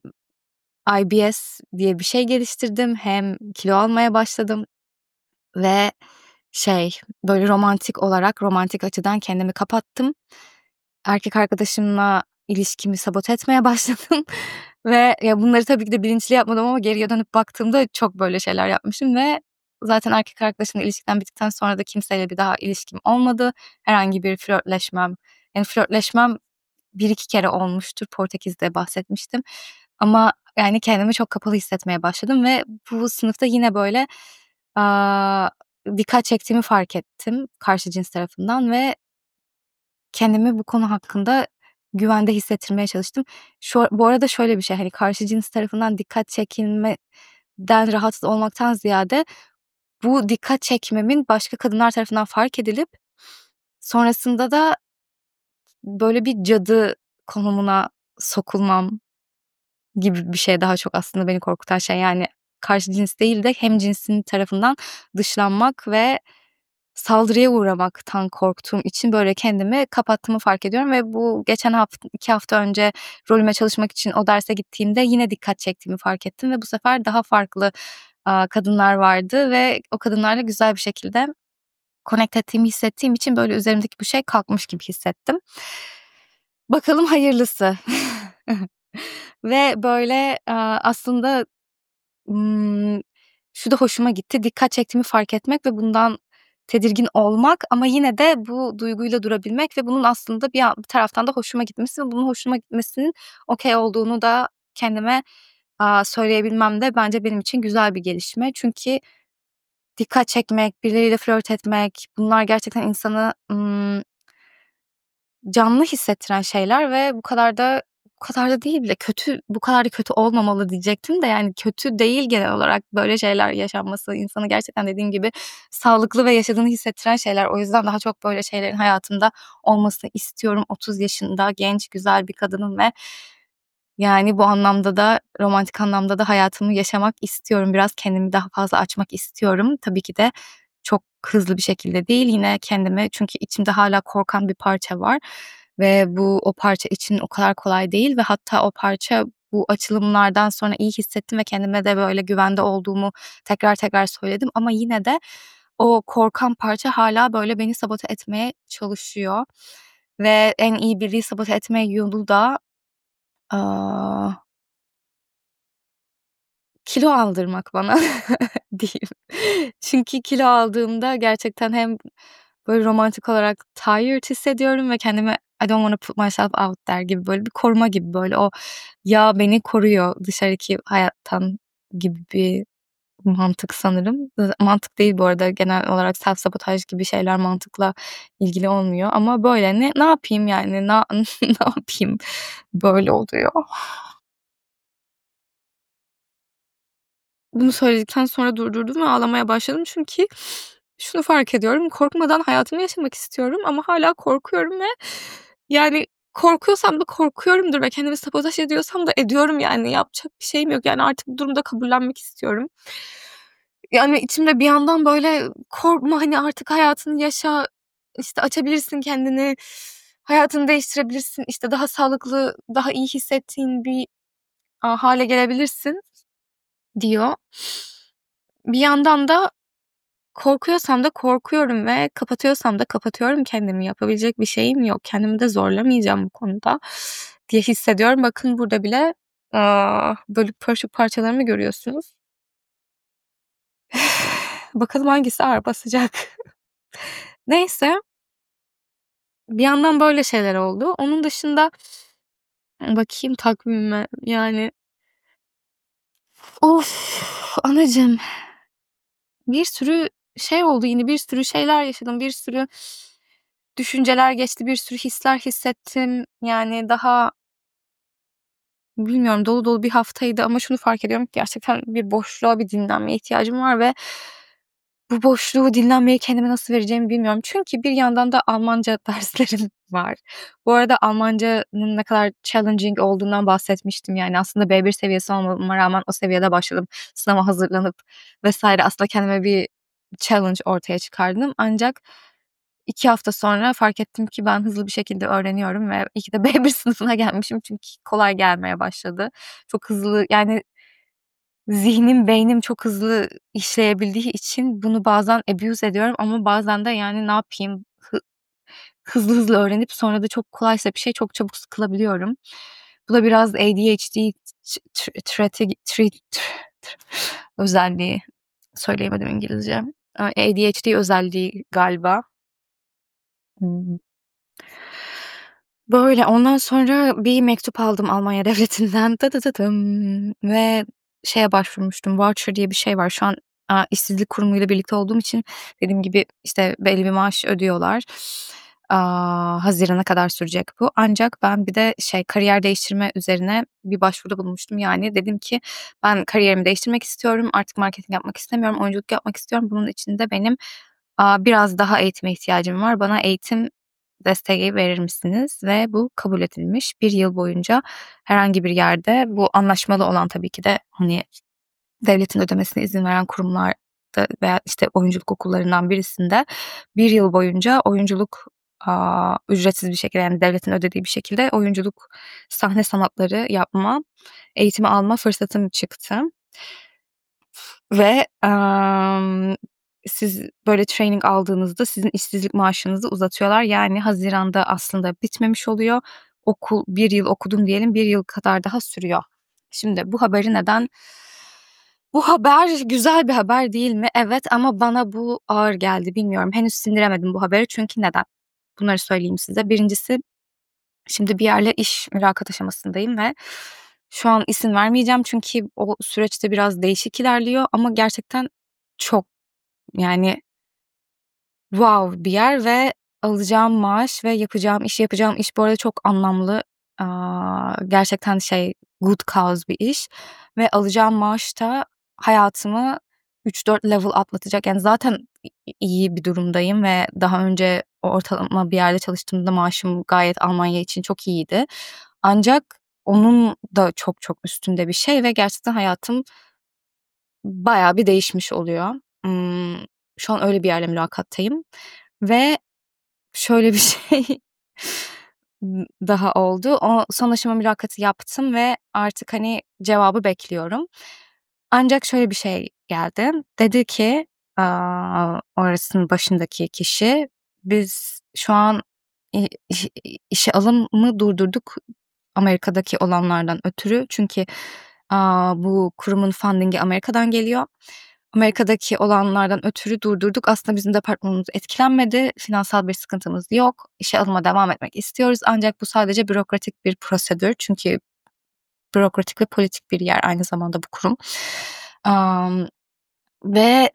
IBS diye bir şey geliştirdim hem kilo almaya başladım ve böyle romantik açıdan kendimi kapattım. Erkek arkadaşımla ilişkimi sabote etmeye başladım ve ya bunları tabii ki de bilinçli yapmadım ama geriye dönüp baktığımda çok böyle şeyler yapmışım ve zaten erkek arkadaşımla ilişkiden bittikten sonra da kimseyle bir daha ilişkim olmadı. Herhangi bir flörtleşmem 1-2 kere olmuştur. Portekiz'de bahsetmiştim ama yani kendimi çok kapalı hissetmeye başladım ve bu sınıfta yine böyle, aaa, dikkat çektiğimi fark ettim karşı cins tarafından ve kendimi bu konu hakkında güvende hissettirmeye çalıştım. Bu arada şöyle bir şey, hani, karşı cins tarafından dikkat çekilmeden rahatsız olmaktan ziyade bu dikkat çekmemin başka kadınlar tarafından fark edilip sonrasında da böyle bir cadı konumuna sokulmam gibi bir şey daha çok aslında beni korkutan şey. Yani karşı cins değil de hemcinsin tarafından dışlanmak ve saldırıya uğramaktan korktuğum için böyle kendimi kapattığımı fark ediyorum ve bu geçen 2 hafta önce rolüme çalışmak için o derse gittiğimde yine dikkat çektiğimi fark ettim ve bu sefer daha farklı, kadınlar vardı ve o kadınlarla güzel bir şekilde connect ettiğimi hissettiğim için böyle üzerimdeki bu şey kalkmış gibi hissettim. Bakalım hayırlısı. Ve böyle, aslında, ımm, şu da hoşuma gitti, dikkat çektiğimi fark etmek ve bundan tedirgin olmak ama yine de bu duyguyla durabilmek ve bunun aslında bir taraftan da hoşuma gitmesi ve bunun hoşuma gitmesinin okay olduğunu da kendime, söyleyebilmem de bence benim için güzel bir gelişme. Çünkü dikkat çekmek, birileriyle flört etmek bunlar gerçekten insanı, canlı hissettiren şeyler ve bu kadar da değil bile bu kadar da kötü olmamalı diyecektim de yani kötü değil genel olarak böyle şeyler yaşanması. İnsanı gerçekten dediğim gibi sağlıklı ve yaşadığını hissettiren şeyler. O yüzden daha çok böyle şeylerin hayatımda olmasını istiyorum. 30 yaşında genç, güzel bir kadınım ve yani bu anlamda da romantik anlamda da hayatımı yaşamak istiyorum. Biraz kendimi daha fazla açmak istiyorum. Tabii ki de çok hızlı bir şekilde değil. Yine kendimi çünkü içimde hâlâ korkan bir parça var ve o parça için o kadar kolay değil ve hatta o parça bu açılımlardan sonra iyi hissettim ve kendime de böyle güvende olduğumu tekrar tekrar söyledim ama yine de o korkan parça hâlâ böyle beni sabote etmeye çalışıyor ve en iyi biriyi sabote etme yolu da, aaa, kilo aldırmak bana diyeyim. Çünkü kilo aldığımda gerçekten hem böyle romantik olarak tired hissediyorum ve kendimi I don't wanna put myself out there gibi böyle bir koruma gibi böyle o yağ beni koruyor dışarıki hayattan gibi bir mantık sanırım. Mantık değil bu arada genel olarak self sabotaj gibi şeyler mantıkla ilgili olmuyor ama böyle ne yapayım yani ne yapayım? Böyle oluyor. Bunu söyledikten sonra durdurdum ve ağlamaya başladım. Çünkü şunu fark ediyorum, korkmadan hayatımı yaşamak istiyorum ama hâlâ korkuyorum ve yani korkuyorsam da korkuyorumdur ve kendimi sabotaj ediyorsam da ediyorum yani. Yapacak bir şeyim yok. Yani artık bu durumu da kabullenmek istiyorum. Yani içimde bir yandan böyle korkma, hani, artık hayatını yaşa, işte, açabilirsin kendini, hayatını değiştirebilirsin, işte, daha sağlıklı, daha iyi hissettiğin bir, hâle gelebilirsin diyor. Bir yandan da korkuyorsam da korkuyorum ve kapatıyorsam da kapatıyorum kendimi. Yapabilecek bir şeyim yok. Kendimi de zorlamayacağım bu konuda diye hissediyorum. Bakın burada bile, bölüp pörçük parçalarımı görüyorsunuz. Bakalım hangisi ağır basacak. Neyse, bir yandan böyle şeyler oldu. Onun dışında bakayım takvimime, yani of anacığım, bir sürü şey oldu yine, bir sürü şeyler yaşadım, bir sürü düşünceler geçti, bir sürü hisler hissettim. Yani daha bilmiyorum, dolu dolu bir haftaydı ama şunu fark ediyorum ki gerçekten bir boşluğa, bir dinlenmeye ihtiyacım var ve bu boşluğu, dinlenmeyi kendime nasıl vereceğimi bilmiyorum. Çünkü bir yandan da Almanca derslerim var. Bu arada Almancanın ne kadar challenging olduğundan bahsetmiştim. Yani aslında B1 seviyesi olmama rağmen o seviyede başladım. Sınava hazırlanıp vesaire. Aslında kendime bir challenge ortaya çıkardım. Ancak 2 hafta sonra fark ettim ki ben hızlı bir şekilde öğreniyorum ve iyi ki de B1 sınıfına gelmişim çünkü kolay gelmeye başladı. Çok hızlı, yani zihnim, beynim çok hızlı işleyebildiği için bunu bazen abuse ediyorum ama bazen de yani ne yapayım, hızlı hızlı öğrenip sonra da çok kolaysa bir şey çok çabuk sıkılabiliyorum. Bu da biraz ADHD özelliği. Söyleyemedim İngilizce. ADHD özelliği galiba. Hımm. Böyle, ondan sonra bir mektup aldım Almanya devletinden. Dıdıdıdım ve şeye başvurmuştum, voucher diye bir şey var. Şu an, işsizlik kurumuyla birlikte olduğum için dediğim gibi, işte, belli bir maaş ödüyorlar. Hazirana kadar sürecek bu. Ancak ben bir de kariyer değiştirme üzerine bir başvuruda bulunmuştum. Yani dedim ki ben kariyerimi değiştirmek istiyorum, artık marketing yapmak istemiyorum, oyunculuk yapmak istiyorum. Bunun için de benim, biraz daha eğitime ihtiyacım var. Bana eğitim desteği verir misiniz? Ve bu kabul edilmiş. 1 yıl boyunca herhangi bir yerde, bu anlaşmalı olan tabii ki de, hani, devletin ödemesine izin veren kurumlarda veya, işte, oyunculuk okullarından birisinde 1 yıl boyunca oyunculuk, ücretsiz bir şekilde, yani devletin ödediği bir şekilde oyunculuk, sahne sanatları yapma, eğitimi alma fırsatım çıktı. Ve, siz böyle training aldığınızda sizin işsizlik maaşınızı uzatıyorlar. Yani haziranda aslında bitmemiş oluyor. Okul 1 yıl okudum diyelim, 1 yıl kadar daha sürüyor. Şimdi bu haber güzel bir haber değil mi? Evet ama bana bu ağır geldi. Bilmiyorum. Henüz sindiremedim bu haberi. Çünkü neden? Bunları söyleyeyim size. Birincisi, şimdi bir yerle iş mülakat aşamasındayım ve şu an isim vermeyeceğim çünkü o süreçte biraz değişik ilerliyor ama gerçekten çok, yani wow bir yer ve alacağım maaş ve yapacağım iş bu arada çok anlamlı. Gerçekten good cause bir iş ve alacağım maaş da hayatımı 3-4 level atlatacak. Yani zaten iyi bir durumdayım ve daha önce ortalama bir yerde çalıştığımda maaşım gayet Almanya için çok iyiydi. Ancak onun da çok çok üstünde bir şey ve gerçekten hayatım bayağı bir değişmiş oluyor. Şu an öyle bir yerle mülakattayım ve şöyle bir şey daha oldu. O son aşama mülakatı yaptım ve artık, hani, cevabı bekliyorum. Ancak şöyle bir şey geldi. Dedi ki, orasının başındaki kişi, "Biz şu an işe alımı durdurduk Amerika'daki olanlardan ötürü. Çünkü, bu kurumun funding'i Amerika'dan geliyor. Amerika'daki olanlardan ötürü durdurduk. Aslında bizim departmanımız etkilenmedi. Finansal bir sıkıntımız yok. İşe alıma devam etmek istiyoruz ancak bu sadece bürokratik bir prosedür. Çünkü bürokratik ve politik bir yer aynı zamanda bu kurum. Ve,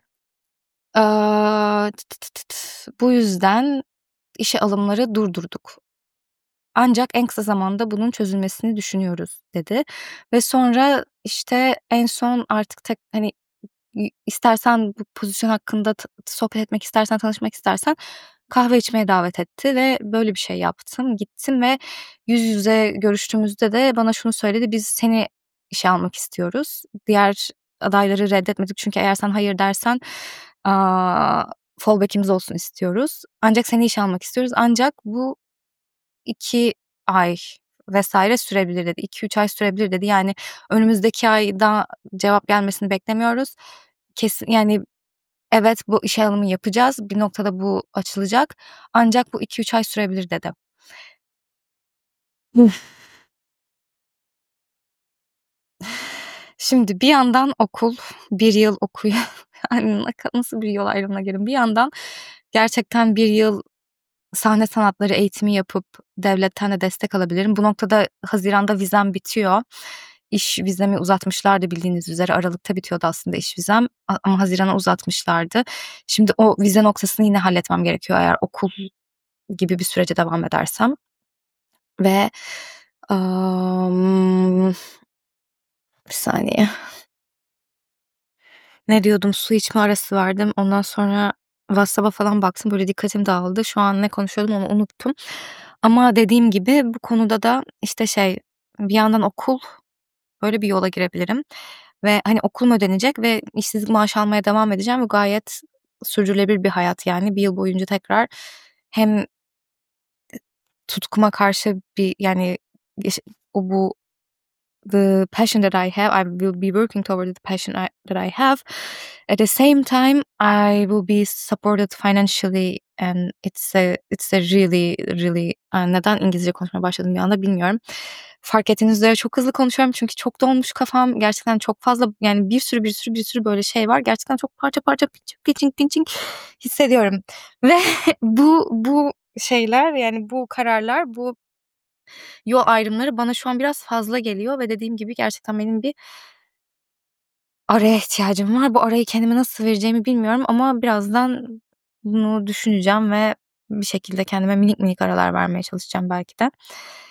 bu yüzden işe alımları durdurduk. Ancak en kısa zamanda bunun çözülmesini düşünüyoruz." dedi ve sonra, işte, en son artık hani, istersen bu pozisyon hakkında sohbet etmek istersen, tanışmak istersen kahve içmeye davet etti ve böyle bir şey yaptım. Gittim ve yüz yüze görüştüğümüzde de bana şunu söyledi: "Biz seni işe almak istiyoruz. Diğer, adayları reddetmedik. Çünkü eğer sen hayır dersen fallback'imiz olsun istiyoruz. Ancak seni işe almak istiyoruz. Ancak bu 2 ay vesaire sürebilir dedi. 2-3 ay sürebilir dedi. Yani önümüzdeki ayda cevap gelmesini beklemiyoruz. Kesin yani evet bu işe alımı yapacağız. Bir noktada bu açılacak. Ancak bu 2-3 ay sürebilir dedi. Şimdi bir yandan okul, 1 yıl yani nasıl bir yol ayrımına girdim. Bir yandan gerçekten 1 yıl sahne sanatları eğitimi yapıp devletten de destek alabilirim. Bu noktada haziranda vizem bitiyor. İş vizemi uzatmışlardı bildiğiniz üzere. Aralıkta bitiyordu aslında iş vizem ama hazirana uzatmışlardı. Şimdi o vize noktasını yine halletmem gerekiyor eğer okul gibi bir sürece devam edersem. Ve bir saniye. Ne diyordum? Su içme arası verdim. Ondan sonra WhatsApp'a falan baktım. Böyle dikkatim dağıldı. Şu an ne konuşuyordum onu unuttum. Ama dediğim gibi bu konuda da işte bir yandan okul, böyle bir yola girebilirim. Ve hani okulum ödenecek ve işsizlik maaşı almaya devam edeceğim. Bu gayet sürdürülebilir bir hayat yani. Bir yıl boyunca tekrar hem tutkuma karşı bir yani bu the passion that I have, I will be working toward the passion that I have. At the same time, I will be supported financially, and it's a really really neden İngilizce konuşmaya başladım bir anda bilmiyorum. Fark ettiğiniz üzere çok hızlı konuşuyorum çünkü çok dolmuş kafam. Gerçekten çok fazla yani bir sürü böyle şey var. Gerçekten çok parça parça pinching hissediyorum. Ve bu şeyler yani bu kararlar, bu yol ayrımları bana şu an biraz fazla geliyor ve dediğim gibi gerçekten benim bir araya ihtiyacım var. Bu arayı kendime nasıl vereceğimi bilmiyorum ama birazdan bunu düşüneceğim ve bir şekilde kendime minik minik aralar vermeye çalışacağım belki de.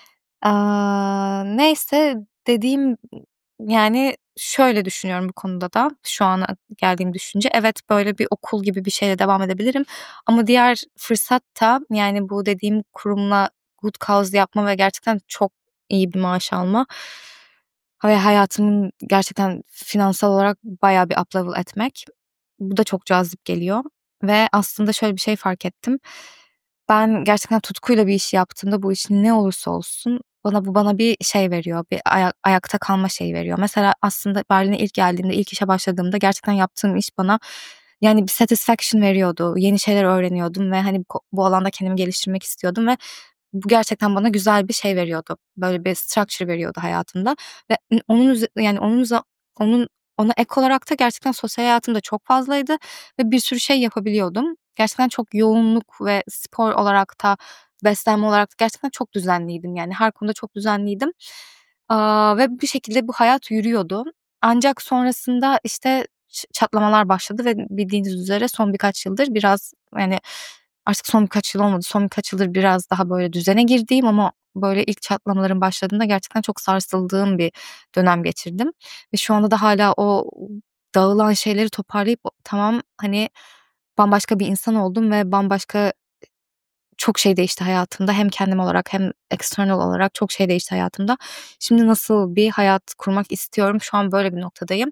Neyse dediğim yani şöyle düşünüyorum bu konuda da şu ana geldiğim düşünce. Evet böyle bir okul gibi bir şeyle devam edebilirim ama diğer fırsat da yani bu dediğim kurumla good cause yapma ve gerçekten çok iyi bir maaş alma ve hayatımın gerçekten finansal olarak bayağı bir up level etmek. Bu da çok cazip geliyor ve aslında şöyle bir şey fark ettim. Ben gerçekten tutkuyla bir iş yaptığımda bu iş ne olursa olsun bana bir şey veriyor. Bir ayakta kalma şeyi veriyor. Mesela aslında Berlin'e ilk geldiğimde, ilk işe başladığımda gerçekten yaptığım iş bana yani bir satisfaction veriyordu. Yeni şeyler öğreniyordum ve hani bu alanda kendimi geliştirmek istiyordum ve bu gerçekten bana güzel bir şey veriyordu. Böyle bir structure veriyordu hayatımda ve yani onun ona ek olarak da gerçekten sosyal hayatım da çok fazlaydı ve bir sürü şey yapabiliyordum. Gerçekten çok yoğunluk ve spor olarak da beslenme olarak da gerçekten çok düzenliydim. Yani her konuda çok düzenliydim. Ve bir şekilde bu hayat yürüyordu. Ancak sonrasında işte çatlamalar başladı ve bildiğiniz üzere son birkaç yıldır biraz yani artık son birkaç yıl olmadı. Son birkaç yıldır biraz daha böyle düzene girdiğim ama böyle ilk çatlamaların başladığında gerçekten çok sarsıldığım bir dönem geçirdim. Ve şu anda da hala o dağılan şeyleri toparlayıp tamam hani bambaşka bir insan oldum ve bambaşka çok şey değişti hayatımda. Hem kendim olarak hem external olarak çok şey değişti hayatımda. Şimdi nasıl bir hayat kurmak istiyorum? Şu an böyle bir noktadayım.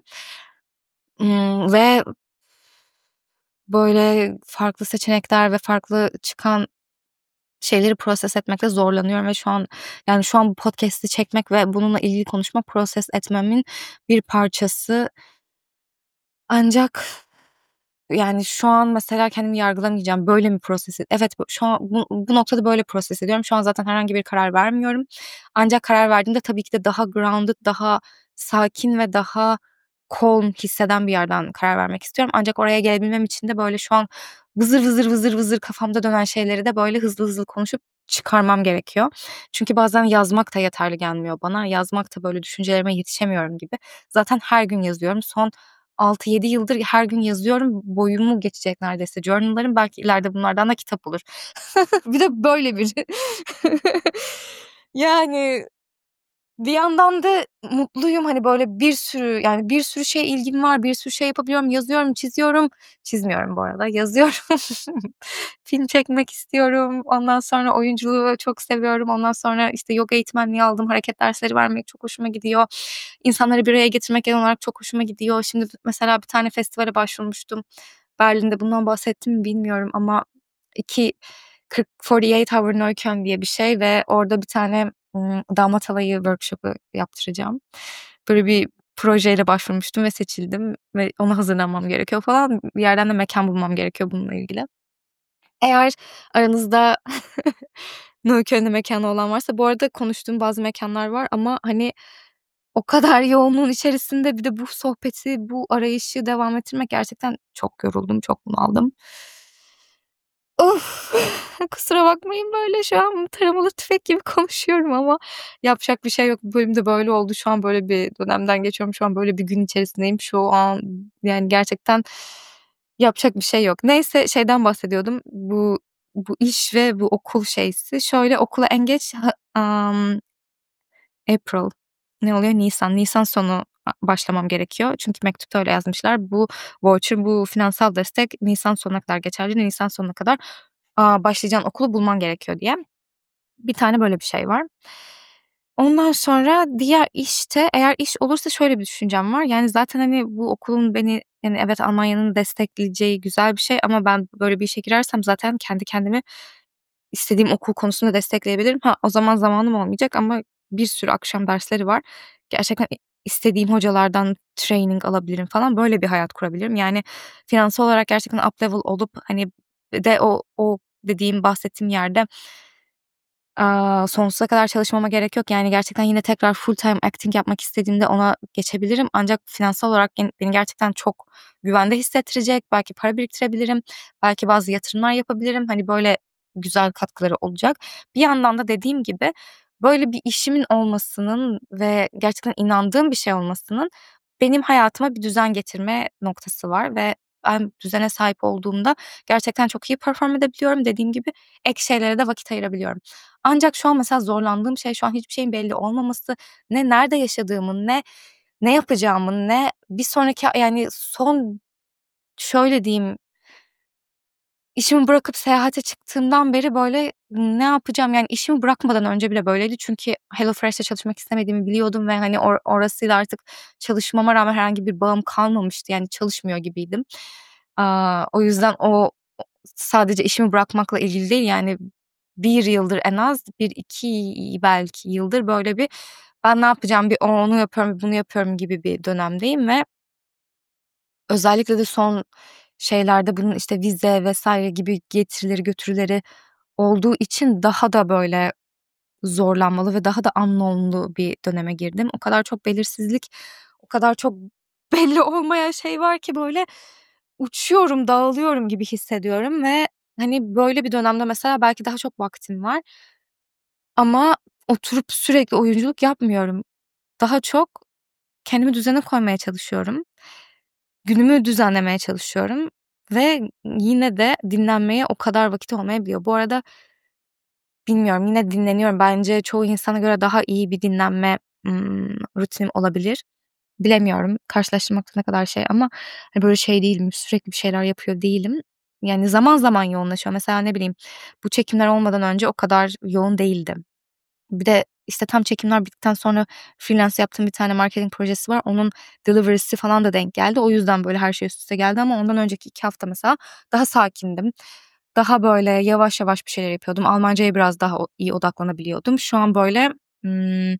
Ve böyle farklı seçenekler ve farklı çıkan şeyleri proses etmekte zorlanıyorum ve şu an bu podcast'i çekmek ve bununla ilgili konuşmak proses etmemin bir parçası. Ancak yani şu an mesela kendimi yargılamayacağım. Böyle mi evet şu an bu noktada böyle proses ediyorum. Şu an zaten herhangi bir karar vermiyorum. Ancak karar verdiğimde tabii ki de daha grounded, daha sakin ve daha calm hisseden bir yerden karar vermek istiyorum. Ancak oraya gelebilmem için de böyle şu an vızır kafamda dönen şeyleri de böyle hızlı konuşup çıkarmam gerekiyor. Çünkü bazen yazmak da yeterli gelmiyor bana. Yazmak da böyle düşüncelerime yetişemiyorum gibi. Zaten her gün yazıyorum. Son 6-7 yıldır her gün yazıyorum. Boyumu geçecek neredeyse journal'larım. Belki ileride bunlardan da kitap olur. Bir de böyle bir yani Bir yandan da mutluyum. Hani, böyle, bir sürü şeye ilgim var, bir sürü şey yapabiliyorum, yazıyorum, çiziyorum. Çizmiyorum bu arada, yazıyorum. Film çekmek istiyorum. Ondan sonra oyunculuğu çok seviyorum. Ondan sonra, işte, yoga eğitmenliği aldım. Hareket dersleri vermek çok hoşuma gidiyor. İnsanları bir araya getirmek genel olarak çok hoşuma gidiyor. Şimdi mesela bir tane festivale başvurmuştum Berlin'de. Bundan bahsettim mi bilmiyorum ama 48 Hour Neukölln diye bir şey ve orada bir tane damat alayı workshop'ı yaptıracağım. Böyle bir projeyle başvurmuştum ve seçildim ve ona hazırlanmam gerekiyor falan. Bir yerden de mekân bulmam gerekiyor bununla ilgili. Eğer aranızda Neukölln'de mekânı olan varsa, bu arada konuştuğum bazı mekânlar var ama, hani, o kadar yoğunluğun içerisinde bir de bu sohbeti, bu arayışı devam ettirmek gerçekten çok yoruldum, çok bunaldım. Of! Kusura bakmayın böyle şu an taramalı tüfek gibi konuşuyorum ama yapacak bir şey yok. Bu bölüm de böyle oldu. Şu an böyle bir dönemden geçiyorum. Şu an böyle bir gün içerisindeyim. Şu an yani gerçekten yapacak bir şey yok. Neyse şeyden bahsediyordum. Bu iş ve bu okul şeysi. Şöyle okula en geç April ne oluyor? Nisan sonu başlamam gerekiyor. Çünkü mektupta öyle yazmışlar. Bu voucher, bu finansal destek nisan sonuna kadar geçerli. Nisan sonuna kadar başlayacağın okulu bulman gerekiyor diye. Bir tane böyle bir şey var. Ondan sonra diğer işte eğer iş olursa şöyle bir düşüncem var. Yani zaten, hani, bu okulun beni, yani, evet, Almanya'nın destekleyeceği güzel bir şey ama ben böyle bir işe girersem zaten kendi kendimi istediğim okul konusunda destekleyebilirim. Ha, o zaman zamanım olmayacak ama bir sürü akşam dersleri var. Gerçekten istediğim hocalardan training alabilirim falan. Böyle bir hayat kurabilirim. Yani finansal olarak gerçekten up level olup, hani, de o dediğim, bahsettiğim yerde sonsuza kadar çalışmama gerek yok. Yani gerçekten yine tekrar full time acting yapmak istediğimde ona geçebilirim. Ancak finansal olarak beni gerçekten çok güvende hissettirecek. Belki para biriktirebilirim. Belki bazı yatırımlar yapabilirim. Hani, böyle güzel katkıları olacak. Bir yandan da dediğim gibi böyle bir işimin olmasının ve gerçekten inandığım bir şey olmasının benim hayatıma bir düzen getirme noktası var ve ben düzene sahip olduğumda gerçekten çok iyi perform edebiliyorum. Dediğim gibi ek şeylere de vakit ayırabiliyorum. Ancak şu an mesela zorlandığım şey şu an hiçbir şeyin belli olmaması. Ne nerede yaşadığımın, ne yapacağımın, ne bir sonraki yani şöyle diyeyim, işimi bırakıp seyahate çıktığımdan beri böyle ne yapacağım, yani işimi bırakmadan önce bile böyleydi. Çünkü HelloFresh'te çalışmak istemediğimi biliyordum ve hani orasıyla artık çalışmama rağmen herhangi bir bağım kalmamıştı. Yani çalışmıyor gibiydim. O yüzden sadece işimi bırakmakla ilgili değil, yani bir yıldır en az, bir iki belki yıldır böyle bir ben ne yapacağım, bir onu yapıyorum, bir bunu yapıyorum gibi bir dönemdeyim ve özellikle de son şeylerde bunun, işte, vize vesaire gibi getirileri götürüleri olduğu için daha da böyle zorlanmalı ve daha da unknown'lu bir döneme girdim. O kadar çok belirsizlik, o kadar çok belli olmayan şey var ki böyle uçuyorum, dağılıyorum gibi hissediyorum ve, hani, böyle bir dönemde mesela belki daha çok vaktim var ama oturup sürekli oyunculuk yapmıyorum. Daha çok kendimi düzene koymaya çalışıyorum. Günümü düzenlemeye çalışıyorum ve yine de dinlenmeye o kadar vakit olmayabiliyor. Bu arada bilmiyorum, yine dinleniyorum. Bence çoğu insana göre daha iyi bir dinlenme, rutinim olabilir. Bilemiyorum, karşılaştırmak da ne kadar şey ama, hani, böyle şey değilim, sürekli bir şeyler yapıyor değilim. Yani zaman zaman yoğunlaşıyor. Mesela ne bileyim, bu çekimler olmadan önce o kadar yoğun değildim. Bir de, işte, tam çekimler bittikten sonra freelance yaptığım bir tane marketing projesi var. Onun delivery'si falan da denk geldi. O yüzden böyle her şey üst üste geldi ama ondan önceki 2 hafta mesela daha sakindim. Daha böyle yavaş yavaş bir şeyler yapıyordum. Almancaya biraz daha iyi odaklanabiliyordum. Şu an böyle, ımm,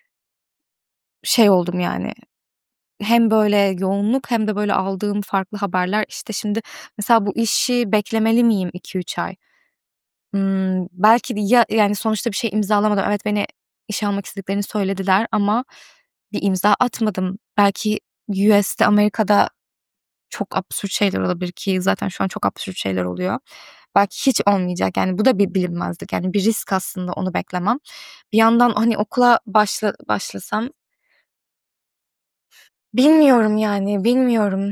şey oldum yani, hem böyle yoğunluk hem de böyle aldığım farklı haberler. İşte, şimdi mesela bu işi beklemeli miyim 2-3 ay? Belki de yani sonuçta bir şey imzalamadım. Evet, beni işe almak istediklerini söylediler ama bir imza atmadım. Belki US'te, Amerika'da çok absürt şeyler olabilir ki zaten şu an çok absürt şeyler oluyor. Belki hiç olmayacak. Yani bu da bir bilinmezlik. Yani bir risk aslında onu beklemem. Bir yandan, hani, okula başlasam bilmiyorum yani, bilmiyorum.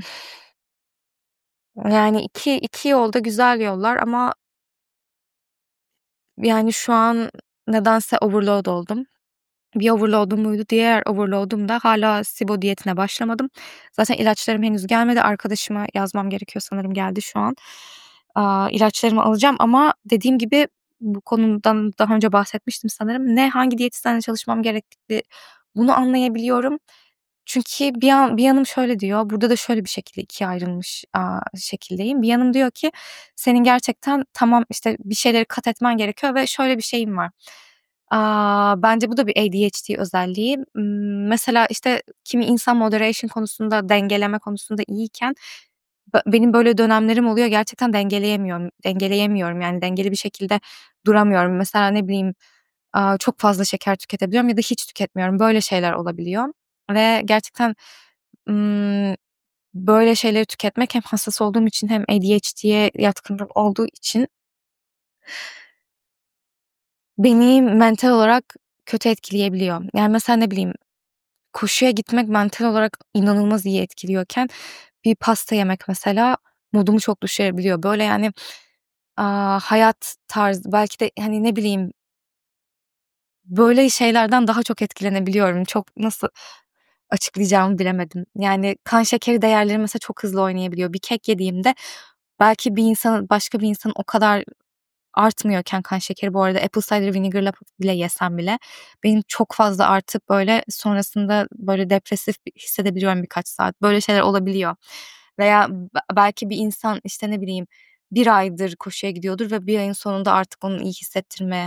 Yani iki yolda güzel yollar ama yani şu an nedense overload oldum. Bir overload'um buydu. Diğer overload'um da hâlâ SIBO diyetine başlamadım. Zaten ilaçlarım henüz gelmedi. Arkadaşıma yazmam gerekiyor sanırım geldi şu an. İlaçlarımı alacağım ama dediğim gibi bu konudan daha önce bahsetmiştim sanırım. Hangi diyetisyenle çalışmam gerektiği bunu anlayabiliyorum. Çünkü bir yanım şöyle diyor, burada da şöyle bir şekilde ikiye ayrılmış, şekildeyim. Bir yanım diyor ki senin gerçekten tamam, işte, bir şeyleri kat etmen gerekiyor ve şöyle bir şeyim var. Bence bu da bir ADHD özelliği. Mesela, işte, kimi insan moderation konusunda, dengeleme konusunda iyiyken benim böyle dönemlerim oluyor. Gerçekten dengeleyemiyorum, yani dengeli bir şekilde duramıyorum. Mesela, ne bileyim, çok fazla şeker tüketebiliyorum ya da hiç tüketmiyorum. Böyle şeyler olabiliyor ve gerçekten, ımm, böyle şeyleri tüketmek hem hassas olduğum için hem ADHD'ye yatkınlığım olduğu için beni mental olarak kötü etkileyebiliyor. Yani, mesela, ne bileyim, koşuya gitmek mental olarak inanılmaz iyi etkiliyorken bir pasta yemek mesela modumu çok düşürebiliyor. Böyle, yani, hayat tarzı belki de, hani, ne bileyim, böyle şeylerden daha çok etkilenebiliyorum. Çok nasıl açıklayacağımı bilemedim. Yani, kan şekeri değerlerim mesela çok hızlı oynayabiliyor. Bir kek yediğimde belki başka bir insanın o kadar artmıyorken kan şekeri, bu arada apple cider vinegar'la bile yesem bile benim çok fazla artıp böyle sonrasında böyle depresif hissedebiliyorum birkaç saat. Böyle şeyler olabiliyor. Veya belki bir insan, işte, ne bileyim, bir aydır koşuya gidiyordur ve bir ayın sonunda artık onu iyi hissettirme,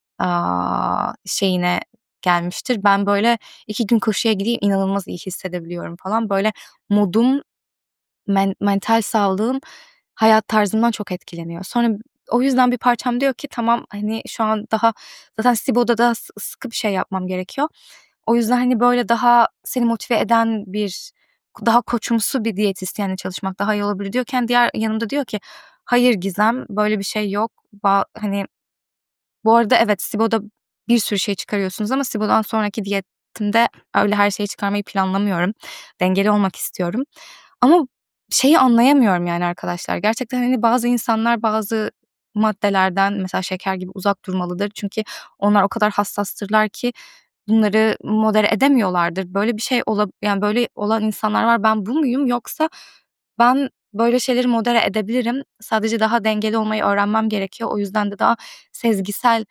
şeyine gelmiştir. Ben böyle 2 gün koşuya gideyim, inanılmaz iyi hissedebiliyorum falan. Böyle modum, mental sağlığım hayat tarzımdan çok etkileniyor. Sonra o yüzden bir parçam diyor ki tamam, hani, şu an daha zaten SIBO'da da sıkı bir şey yapmam gerekiyor. O yüzden, hani, böyle daha seni motive eden daha koçumsu bir diyetisyenle çalışmak daha iyi olabilir diyorken diğer yanımda diyor ki hayır Gizem, böyle bir şey yok. Hani, bu arada evet, SIBO'da bir sürü şey çıkarıyorsunuz ama SIBO'dan sonraki diyetimde öyle her şeyi çıkarmayı planlamıyorum. Dengeli olmak istiyorum. Ama şeyi anlayamıyorum yani arkadaşlar. Gerçekten, hani, bazı insanlar bazı maddelerden mesela şeker gibi uzak durmalıdır. Çünkü onlar o kadar hassastırlar ki bunları modere edemiyorlardır. Böyle bir şey yani böyle olan insanlar var. Ben bu muyum yoksa ben böyle şeyleri modere edebilirim. Sadece daha dengeli olmayı öğrenmem gerekiyor. O yüzden de daha sezgisel,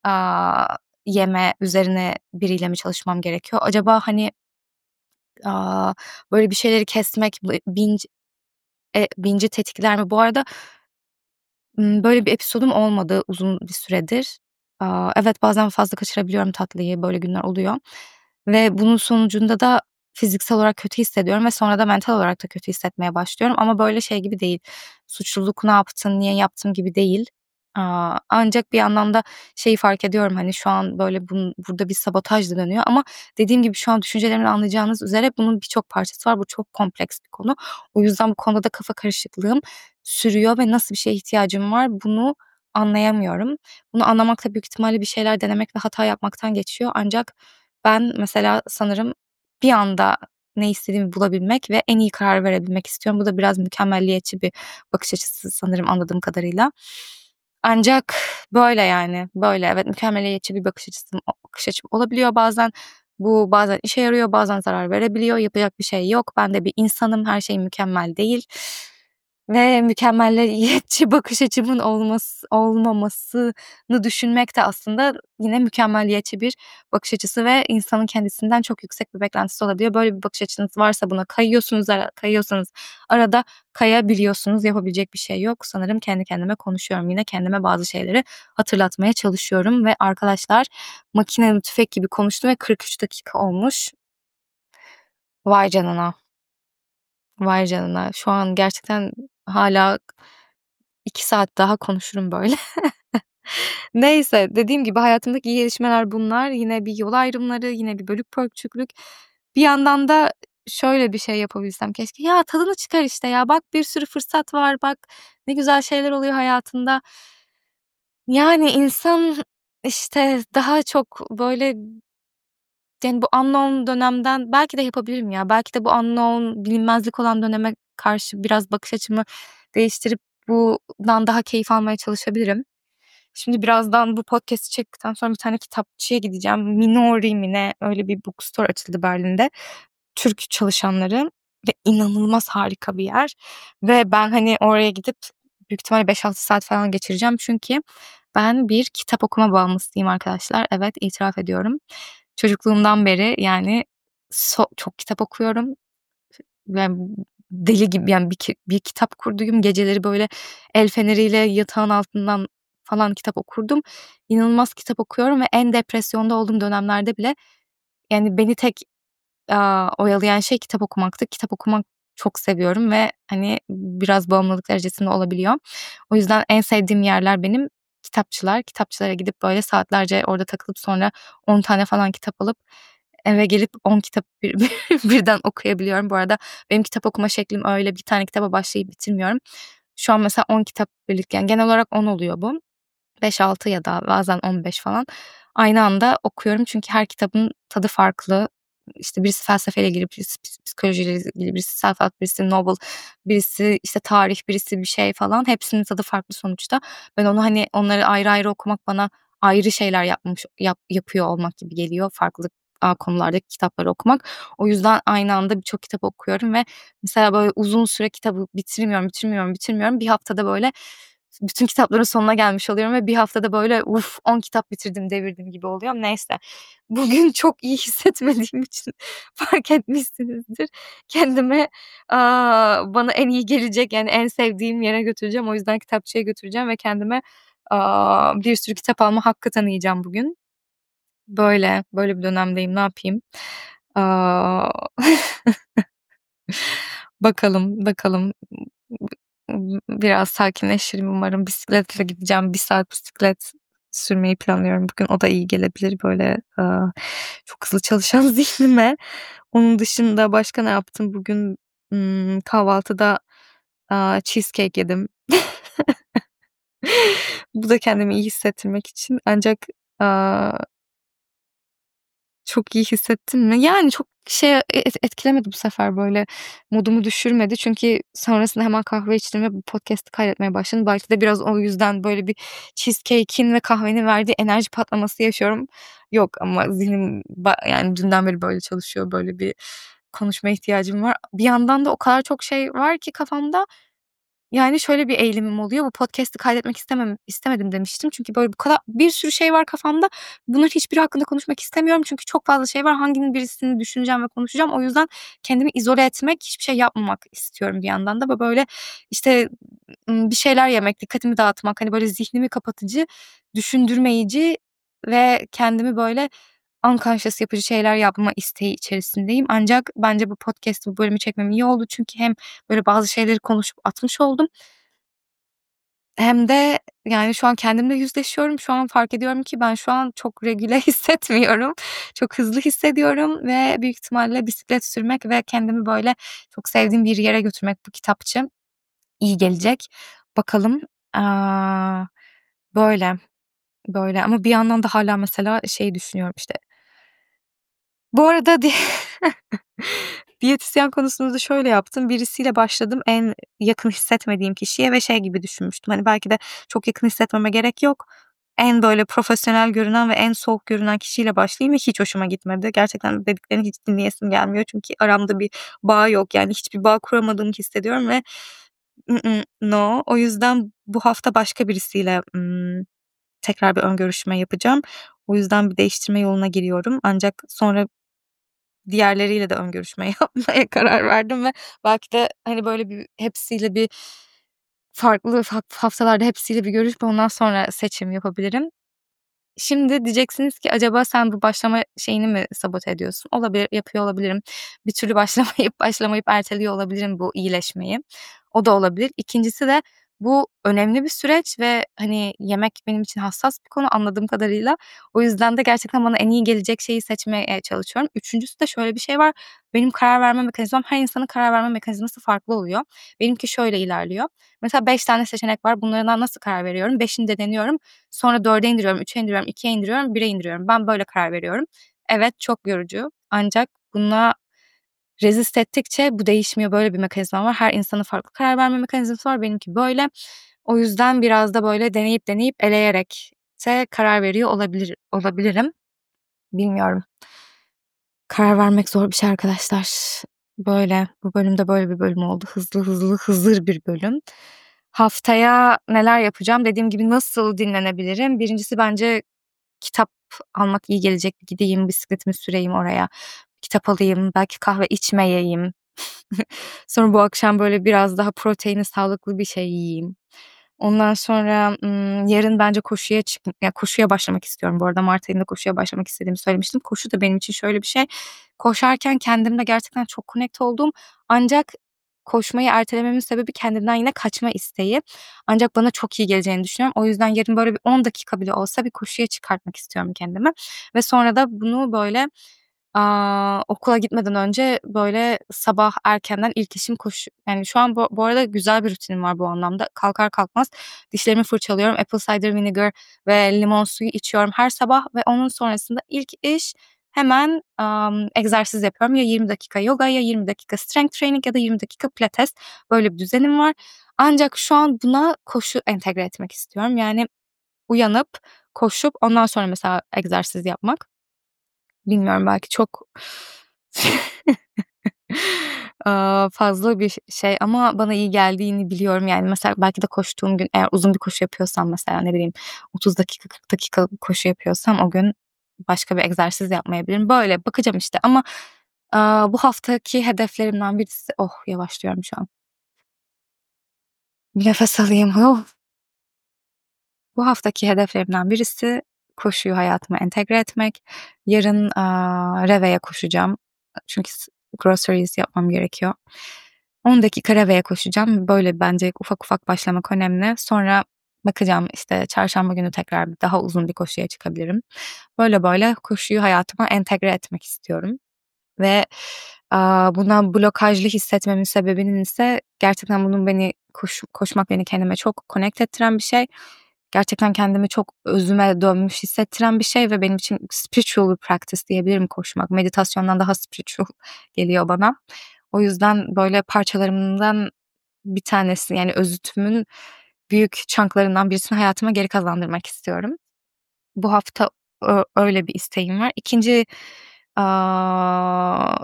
yeme üzerine biriyle mi çalışmam gerekiyor? Acaba, hani, aaa, böyle bir şeyleri kesmek binge'i tetikler mi? Bu arada, böyle bir episodum olmadı uzun bir süredir. Evet, bazen fazla kaçırabiliyorum tatlıyı, böyle günler oluyor ve bunun sonucunda da fiziksel olarak kötü hissediyorum ve sonra da mental olarak da kötü hissetmeye başlıyorum ama böyle şey gibi değil, suçluluk, ne yaptın, niye yaptın gibi değil. Ancak bir yandan da şeyi fark ediyorum, hani, şu an böyle burada bir sabotaj da dönüyor ama dediğim gibi şu an düşüncelerimi anlayacağınız üzere bunun birçok parçası var. Bu çok kompleks bir konu. O yüzden bu konuda da kafa karışıklığım sürüyor ve nasıl bir şeye ihtiyacım var bunu anlayamıyorum. Bunu anlamak da büyük ihtimalle bir şeyler denemek ve hata yapmaktan geçiyor. Ancak ben mesela sanırım bir anda ne istediğimi bulabilmek ve en iyi karar verebilmek istiyorum. Bu da biraz mükemmeliyetçi bir bakış açısı sanırım anladığım kadarıyla. Ancak böyle yani, böyle evet mükemmeliyetçi bir bakış açım olabiliyor bazen. Bu bazen işe yarıyor, bazen zarar verebiliyor. Yapacak bir şey yok. Ben de bir insanım, her şey mükemmel değil. Ve mükemmeliyetçi bakış açımın olmamasını düşünmek de aslında yine mükemmeliyetçi bir bakış açısı ve insanın kendisinden çok yüksek bir beklentisi olabiliyor. Böyle bir bakış açınız varsa buna kayıyorsanız arada kayabiliyorsunuz. Yapabilecek bir şey yok. Sanırım kendi kendime konuşuyorum. Yine kendime bazı şeyleri hatırlatmaya çalışıyorum ve arkadaşlar makineli tüfek gibi konuştum ve 43 dakika olmuş. Vay canına, vay canına. Şu an gerçekten hâlâ 2 saat daha konuşurum böyle. Neyse, dediğim gibi hayatımdaki iyi gelişmeler bunlar. Yine bir yol ayrımları, yine bir bölük pörçüklük. Bir yandan da şöyle bir şey yapabilsem keşke. Ya, tadını çıkar işte ya. Bak bir sürü fırsat var. Bak ne güzel şeyler oluyor hayatında. Yani insan, işte, daha çok böyle, yani, bu unknown dönemden belki de yapabilirim ya. Belki de bu unknown, bilinmezlik olan döneme karşı biraz bakış açımı değiştirip bundan daha keyif almaya çalışabilirim. Şimdi birazdan bu podcast'i çektikten sonra bir tane kitapçıya gideceğim. Minori mi ne? Öyle bir bookstore açıldı Berlin'de. Türk çalışanları ve inanılmaz harika bir yer. Ve ben hani oraya gidip büyük ihtimalle 5-6 saat falan geçireceğim. Çünkü ben bir kitap okuma bağımlısıyım arkadaşlar. Evet, itiraf ediyorum. Çocukluğumdan beri yani çok kitap okuyorum. Yani deli gibi yani bir kitap kurduyum. Geceleri böyle el feneriyle yatağın altından falan kitap okurdum. İnanılmaz kitap okuyorum ve en depresyonda olduğum dönemlerde bile yani beni tek oyalayan şey kitap okumaktı. Kitap okumak çok seviyorum ve hani biraz bağımlılık derecesinde olabiliyor. O yüzden en sevdiğim yerler benim kitapçılar. Kitapçılara gidip böyle saatlerce orada takılıp sonra 10 tane falan kitap alıp eve gelip 10 kitap birden okuyabiliyorum. Bu arada benim kitap okuma şeklim öyle. Bir tane kitaba başlayıp bitirmiyorum. Şu an mesela 10 kitap birlikte yani genel olarak 10 oluyor bu. 5-6 ya da bazen 15 falan aynı anda okuyorum. Çünkü her kitabın tadı farklı. İşte birisi felsefeyle ilgili, birisi psikolojiyle ilgili, birisi self-help, birisi novel, birisi işte tarih, birisi bir şey falan. Hepsinin tadı farklı sonuçta. Ben onu hani onları ayrı ayrı okumak bana ayrı şeyler yapıyor olmak gibi geliyor. Farklı konulardaki kitapları okumak. O yüzden aynı anda birçok kitap okuyorum ve mesela böyle uzun süre kitabı bitirmiyorum. Bir haftada böyle bütün kitapların sonuna gelmiş oluyorum ve bir haftada böyle 10 kitap bitirdim, devirdim gibi oluyor. Neyse. Bugün çok iyi hissetmediğim için fark etmişsinizdir. Kendime bana en iyi gelecek yani en sevdiğim yere götüreceğim. O yüzden kitapçıya götüreceğim ve kendime bir sürü kitap alma hakkı tanıyacağım bugün. Böyle bir dönemdeyim. Ne yapayım? Aaa bakalım. Biraz sakinleşirim umarım. Bisikletle gideceğim. 1 saat bisiklet sürmeyi planlıyorum bugün. O da iyi gelebilir böyle çok hızlı çalışan zihnime. Onun dışında başka ne yaptım bugün? Kahvaltıda cheesecake yedim. Bu da kendimi iyi hissettirmek için. Ancak aaa çok iyi hissettin mi? Yani çok etkilemedi bu sefer böyle modumu düşürmedi. Çünkü sonrasında hemen kahve içtim ve bu podcast'ı kaydetmeye başladım. Belki de biraz o yüzden böyle bir cheesecake'in ve kahvenin verdiği enerji patlaması yaşıyorum. Yok ama zihnim yani dünden beri böyle çalışıyor. Böyle bir konuşmaya ihtiyacım var. Bir yandan da o kadar çok şey var ki kafamda. Yani şöyle bir eğilimim oluyor. Bu podcast'ı kaydetmek istemedim demiştim. Çünkü böyle bu kadar bir sürü şey var kafamda. Bunların hiçbiri hakkında konuşmak istemiyorum. Çünkü çok fazla şey var. Hanginin birisini düşüneceğim ve konuşacağım. O yüzden kendimi izole etmek, hiçbir şey yapmamak istiyorum bir yandan da. Böyle işte bir şeyler yemek, dikkatimi dağıtmak, hani böyle zihnimi kapatıcı, düşündürmeyici ve kendimi böyle unconscious yapıcı şeyler yapma isteği içerisindeyim. Ancak bence bu bu bölümü çekmem iyi oldu. Çünkü hem böyle bazı şeyleri konuşup atmış oldum hem de yani şu an kendimle yüzleşiyorum. Şu an fark ediyorum ki ben şu an çok regüle hissetmiyorum. Çok hızlı hissediyorum ve büyük ihtimalle bisiklet sürmek ve kendimi böyle çok sevdiğim bir yere götürmek bu kitapçı iyi gelecek. Bakalım. Aaa, böyle, böyle ama bir yandan da hâlâ mesela şeyi düşünüyorum işte. Bu arada diyetisyen konusunda da şöyle yaptım. Birisiyle başladım en yakın hissetmediğim kişiye ve şey gibi düşünmüştüm. Hani belki de çok yakın hissetmeme gerek yok. En böyle profesyonel görünen ve en soğuk görünen kişiyle başlayayım ve hiç hoşuma gitmedi. Gerçekten dediklerini hiç dinleyesim gelmiyor. Çünkü aramda bir bağ yok. Yani hiçbir bağ kuramadığımı hissediyorum ve no. O yüzden bu hafta başka birisiyle, tekrar bir ön görüşme yapacağım. O yüzden bir değiştirme yoluna giriyorum. Ancak sonra diğerleriyle de ön görüşme yapmaya karar verdim ve belki de, hani, böyle bir hepsiyle bir farklı haftalarda hepsiyle bir görüşüp ondan sonra seçim yapabilirim. Şimdi diyeceksiniz ki acaba sen bu başlama şeyini mi sabote ediyorsun? Olabilir, yapıyor olabilirim. Bir türlü başlamayıp erteliyor olabilirim bu iyileşmeyi. O da olabilir. İkincisi de bu önemli bir süreç ve, hani, yemek benim için hassas bir konu anladığım kadarıyla. O yüzden de gerçekten bana en iyi gelecek şeyi seçmeye çalışıyorum. Üçüncüsü de şöyle bir şey var. Benim karar verme mekanizmam her insanın karar verme mekanizması farklı oluyor. Benimki şöyle ilerliyor. Mesela 5 tane seçenek var. Bunlardan nasıl karar veriyorum? 5'ini de deniyorum. Sonra 4'e indiriyorum, 3'e indiriyorum, 2'ye indiriyorum, 1'e indiriyorum. Ben böyle karar veriyorum. Evet, çok yorucu ancak buna ettikçe bu değişmiyor. Böyle bir mekanizmam var. Her insanın farklı karar verme mekanizması var. Benimki böyle. O yüzden biraz da böyle deneyip deneyip eleyerek de karar veriyor olabilirim. Bilmiyorum. Karar vermek zor bir şey arkadaşlar. Böyle, bu bölümde böyle bir bölüm oldu. Hızlı hızlı, hızır bir bölüm. Haftaya neler yapacağım? Dediğim gibi nasıl dinlenebilirim? Birincisi bence kitap almak iyi gelecek. Gideyim, bisikletimi süreyim oraya. Kitap alayım, belki kahve içmeyeyim. Sonra bu akşam böyle biraz daha proteinli, sağlıklı bir şey yiyeyim. Ondan sonra, yarın bence koşuya başlamak istiyorum. Bu arada mart ayında koşuya başlamak istediğimi söylemiştim. Koşu da benim için şöyle bir şey, koşarken kendimle gerçekten çok connect olduğum ancak koşmayı ertelememin sebebi kendimden yine kaçma isteği. Ancak bana çok iyi geleceğini düşünüyorum. O yüzden yarın böyle bir 10 dakika bile olsa bir koşuya çıkartmak istiyorum kendimi ve sonra da bunu böyle, okula gitmeden önce, böyle, sabah erkenden ilk işim koşu. Yani, şu an bu arada güzel bir rutinim var bu anlamda. Kalkar kalkmaz dişlerimi fırçalıyorum. Apple cider vinegar ve limon suyu içiyorum her sabah ve onun sonrasında ilk iş hemen, egzersiz yapıyorum. Ya 20 dakika yoga ya 20 dakika strength training ya da 20 dakika pilates. Böyle bir düzenim var. Ancak şu an buna koşu entegre etmek istiyorum. Yani, uyanıp, koşup ondan sonra mesela egzersiz yapmak. Bilmiyorum belki çok fazla bir şey ama bana iyi geldiğini biliyorum. Yani, mesela belki de koştuğum gün eğer uzun bir koşu yapıyorsam mesela, ne bileyim, 30 dakika, 40 dakika koşu yapıyorsam o gün başka bir egzersiz yapmayabilirim. Böyle bakacağım işte ama, bu haftaki hedeflerimden birisi. Oh, yavaşlıyorum şu an. Bir nefes alayım. Bu haftaki hedeflerimden birisi koşuyu hayatıma entegre etmek. Yarın, Reve'ye koşacağım. Çünkü groceries yapmam gerekiyor. 10 dakika Reve'ye koşacağım. Böyle bence ufak ufak başlamak önemli. Sonra bakacağım, işte, çarşamba günü tekrar daha uzun bir koşuya çıkabilirim. Böyle böyle koşuyu hayatıma entegre etmek istiyorum. Ve, buna blokajlı hissetmemin sebebinin ise gerçekten bunun beni koşmak beni kendime çok connect ettiren bir şey. Gerçekten kendimi çok özüme dönmüş hissettiren bir şey ve benim için spiritual bir practice diyebilirim koşmak. Meditasyondan daha spiritual geliyor bana. O yüzden böyle parçalarımdan bir tanesi, yani özütümün büyük chunk'larından birisini hayatıma geri kazandırmak istiyorum. Bu hafta öyle bir isteğim var. İkinci, aaa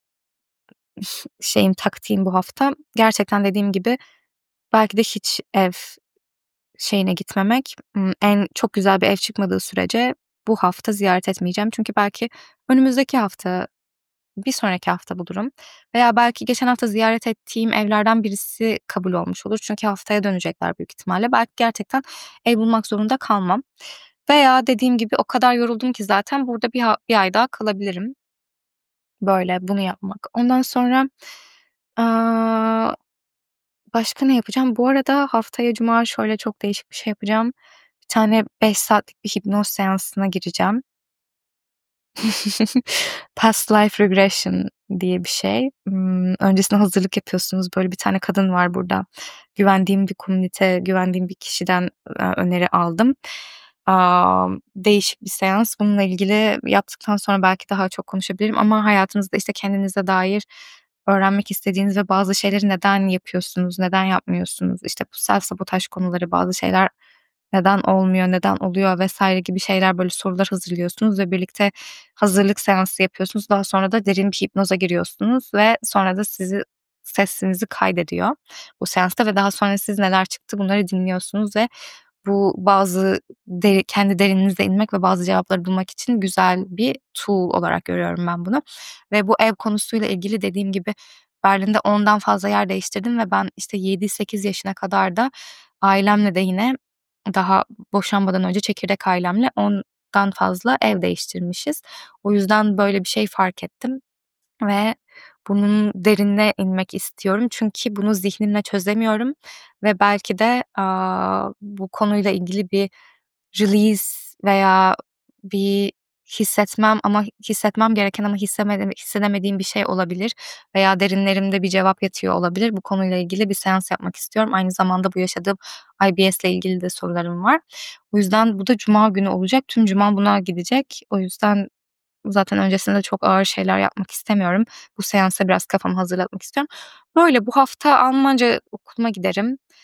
taktiğim bu hafta gerçekten dediğim gibi belki de hiç ev şeyine gitmemek. Çok güzel bir ev çıkmadığı sürece bu hafta ziyaret etmeyeceğim. Çünkü belki önümüzdeki hafta, bir sonraki hafta bulurum veya belki geçen hafta ziyaret ettiğim evlerden birisi kabul olmuş olur. Çünkü haftaya dönecekler büyük ihtimalle. Belki gerçekten ev bulmak zorunda kalmam veya dediğim gibi o kadar yoruldum ki zaten burada bir ay daha kalabilirim. Böyle bunu yapmak. Ondan sonra, aaa başka ne yapacağım? Bu arada haftaya cuma şöyle çok değişik bir şey yapacağım. Bir tane 5 saatlik bir hipnoz seansına gireceğim. Past life regression diye bir şey. Öncesinde hazırlık yapıyorsunuz. Böyle bir tane kadın var burada. Güvendiğim bir komünite, güvendiğim bir kişiden, öneri aldım. Değişik bir seans. Bununla ilgili yaptıktan sonra belki daha çok konuşabilirim ama hayatınızda, işte, kendinize dair öğrenmek istediğiniz ve bazı şeyleri neden yapıyorsunuz, neden yapmıyorsunuz, işte, bu self sabotaj konuları, bazı şeyler neden olmuyor, neden oluyor vesaire gibi şeyler, böyle sorular hazırlıyorsunuz ve birlikte hazırlık seansı yapıyorsunuz. Daha sonra da derin bir hipnoza giriyorsunuz ve sonra da sesinizi kaydediyor bu seansta ve daha sonra siz neler çıktı bunları dinliyorsunuz ve bu bazı kendi derininize inmek ve bazı cevapları bulmak için güzel bir tool olarak görüyorum ben bunu. Ve bu ev konusuyla ilgili dediğim gibi Berlin'de 10'dan fazla yer değiştirdim ve ben işte 7-8 yaşına kadar da ailemle de yine daha boşanmadan önce çekirdek ailemle 10'dan fazla ev değiştirmişiz. O yüzden böyle bir şey fark ettim ve bunun derinine inmek istiyorum. Çünkü bunu zihnimle çözemiyorum ve belki de, bu konuyla ilgili bir release veya bir hissetmem gereken ama hissedemediğim bir şey olabilir veya derinlerimde bir cevap yatıyor olabilir. Bu konuyla ilgili bir seans yapmak istiyorum. Aynı zamanda bu yaşadığım IBS'le ilgili de sorularım var. O yüzden bu da cuma günü olacak. Tüm cuma buna gidecek. O yüzden zaten öncesinde çok ağır şeyler yapmak istemiyorum. Bu seansa biraz kafamı hazırlatmak istiyorum. Böyle bu hafta Almanca okuluma giderim.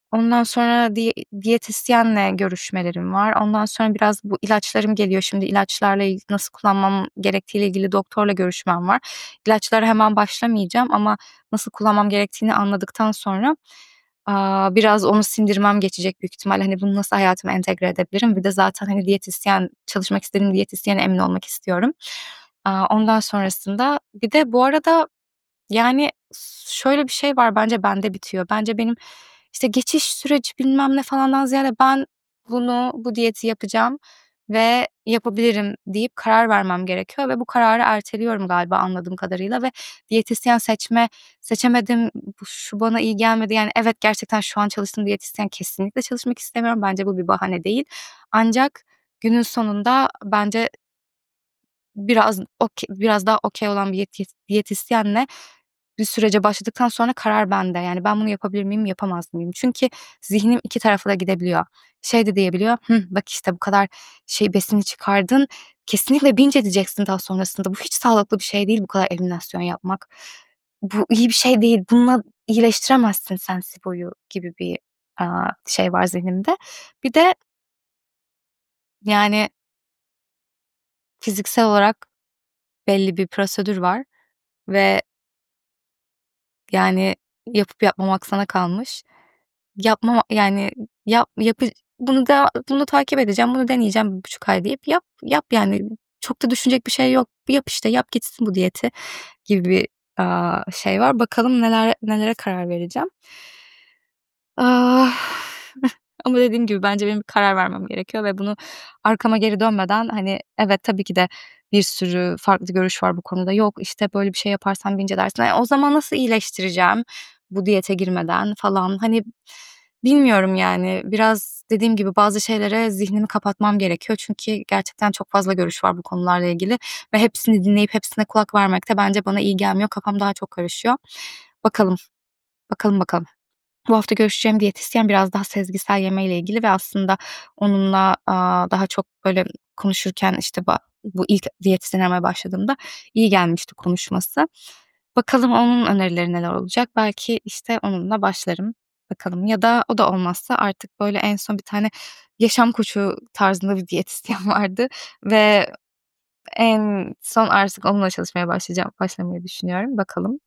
Ondan sonra diyetisyenle görüşmelerim var. Ondan sonra biraz bu ilaçlarım geliyor. Şimdi ilaçlarla nasıl kullanmam gerektiğiyle ilgili doktorla görüşmem var. İlaçlara hemen başlamayacağım ama nasıl kullanmam gerektiğini anladıktan sonra, biraz onu sindirmem geçecek büyük ihtimalle. Hani, bunu nasıl hayatıma entegre edebilirim? Bir de zaten, hani, çalışmak istediğim diyetisyene emin olmak istiyorum. Ondan sonrasında bir de bu arada yani, şöyle bir şey var, bence bende bitiyor. Bence benim, işte, geçiş süreci bilmem ne falandan ziyade ben bu diyeti yapacağım ve yapabilirim deyip karar vermem gerekiyor ve bu kararı erteliyorum galiba anladığım kadarıyla ve diyetisyen seçemedim, şu bana iyi gelmedi. Yani, evet, gerçekten şu an çalıştığım diyetisyen kesinlikle çalışmak istemiyorum. Bence bu bir bahane değil. Ancak günün sonunda bence biraz daha okey olan bir diyetisyenle bir sürece başladıktan sonra karar bende. Yani ben bunu yapabilir miyim, yapamaz mıyım? Çünkü zihnim 2 tarafa da gidebiliyor. Şey de diyebiliyor, bak işte bu kadar besini çıkardın, kesinlikle binge edeceksin daha sonrasında. Bu hiç sağlıklı bir şey değil bu kadar eliminasyon yapmak. Bu iyi bir şey değil. Bununla iyileştiremezsin sen SIBO'yu gibi bir, şey var zihnimde. Bir de yani fiziksel olarak belli bir prosedür var ve yani yapıp yapmamak sana kalmış. Yani bunu takip edeceğim, bunu deneyeceğim 1,5 ay deyip yap yani. Çok da düşünecek bir şey yok. Yap işte, yap gitsin bu diyeti gibi bir, şey var. Bakalım nelere karar vereceğim. Ah, ama dediğim gibi bence benim bir karar vermem gerekiyor ve bunu arkama geri dönmeden, hani, evet, tabii ki de bir sürü farklı görüş var bu konuda. Yok, işte, böyle bir şey yaparsan binge edersin. O zaman nasıl iyileştireceğim bu diyete girmeden falan? Hani, bilmiyorum yani. Biraz dediğim gibi bazı şeylere zihnimi kapatmam gerekiyor. Çünkü gerçekten çok fazla görüş var bu konularla ilgili ve hepsini dinleyip hepsine kulak vermek de bence bana iyi gelmiyor. Kafam daha çok karışıyor. Bakalım, bakalım. Bu hafta görüşeceğim diyetisyen biraz daha sezgisel yemeyle ilgili ve aslında onunla, daha çok böyle konuşurken, işte, bu ilk diyetisyen aramaya başladığımda iyi gelmişti konuşması. Bakalım onun önerileri neler olacak? Belki, işte, onunla başlarım. Bakalım ya da o da olmazsa artık böyle en son bir tane yaşam koçu tarzında bir diyetisyen vardı ve en son artık onunla başlamayı düşünüyorum. Bakalım.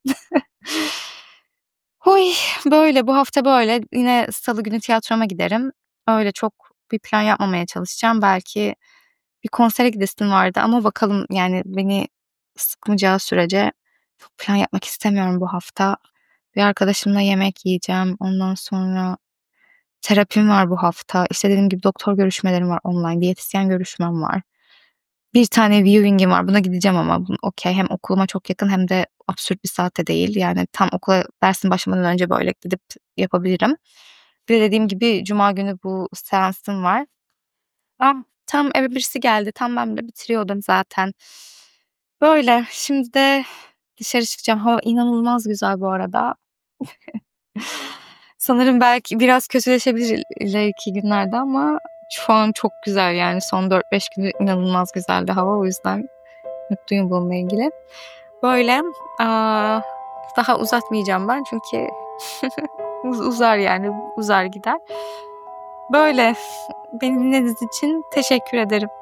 Huy, böyle, bu hafta böyle. Yine salı günü tiyatroma giderim. Öyle çok bir plan yapmamaya çalışacağım. Belki bir konsere gidesim vardı ama bakalım, yani, beni sıkmayacağı sürece çok plan yapmak istemiyorum bu hafta. Bir arkadaşımla yemek yiyeceğim. Ondan sonra terapim var bu hafta. İşte, dediğim gibi doktor görüşmelerim var online, diyetisyen görüşmem var. Bir tane viewing'im var. Buna gideceğim ama okay. Hem okuluma çok yakın hem de absürt bir saatte değil. Yani tam dersin başlamadan önce böyle gidip yapabilirim. Bir de dediğim gibi cuma günü bu seansım var. Tam eve birisi geldi. Tam ben de bitiriyordum zaten. Böyle. Şimdi de dışarı çıkacağım. Hava inanılmaz güzel bu arada. Sanırım belki biraz kötüleşebilir ileriki günlerde ama şu an çok güzel yani son 4-5 gündür inanılmaz güzeldi hava. O yüzden mutluyum bununla ilgili. Böyle, daha uzatmayacağım ben çünkü uzar yani, uzar gider. Böyle. Beni dinlediğiniz için teşekkür ederim.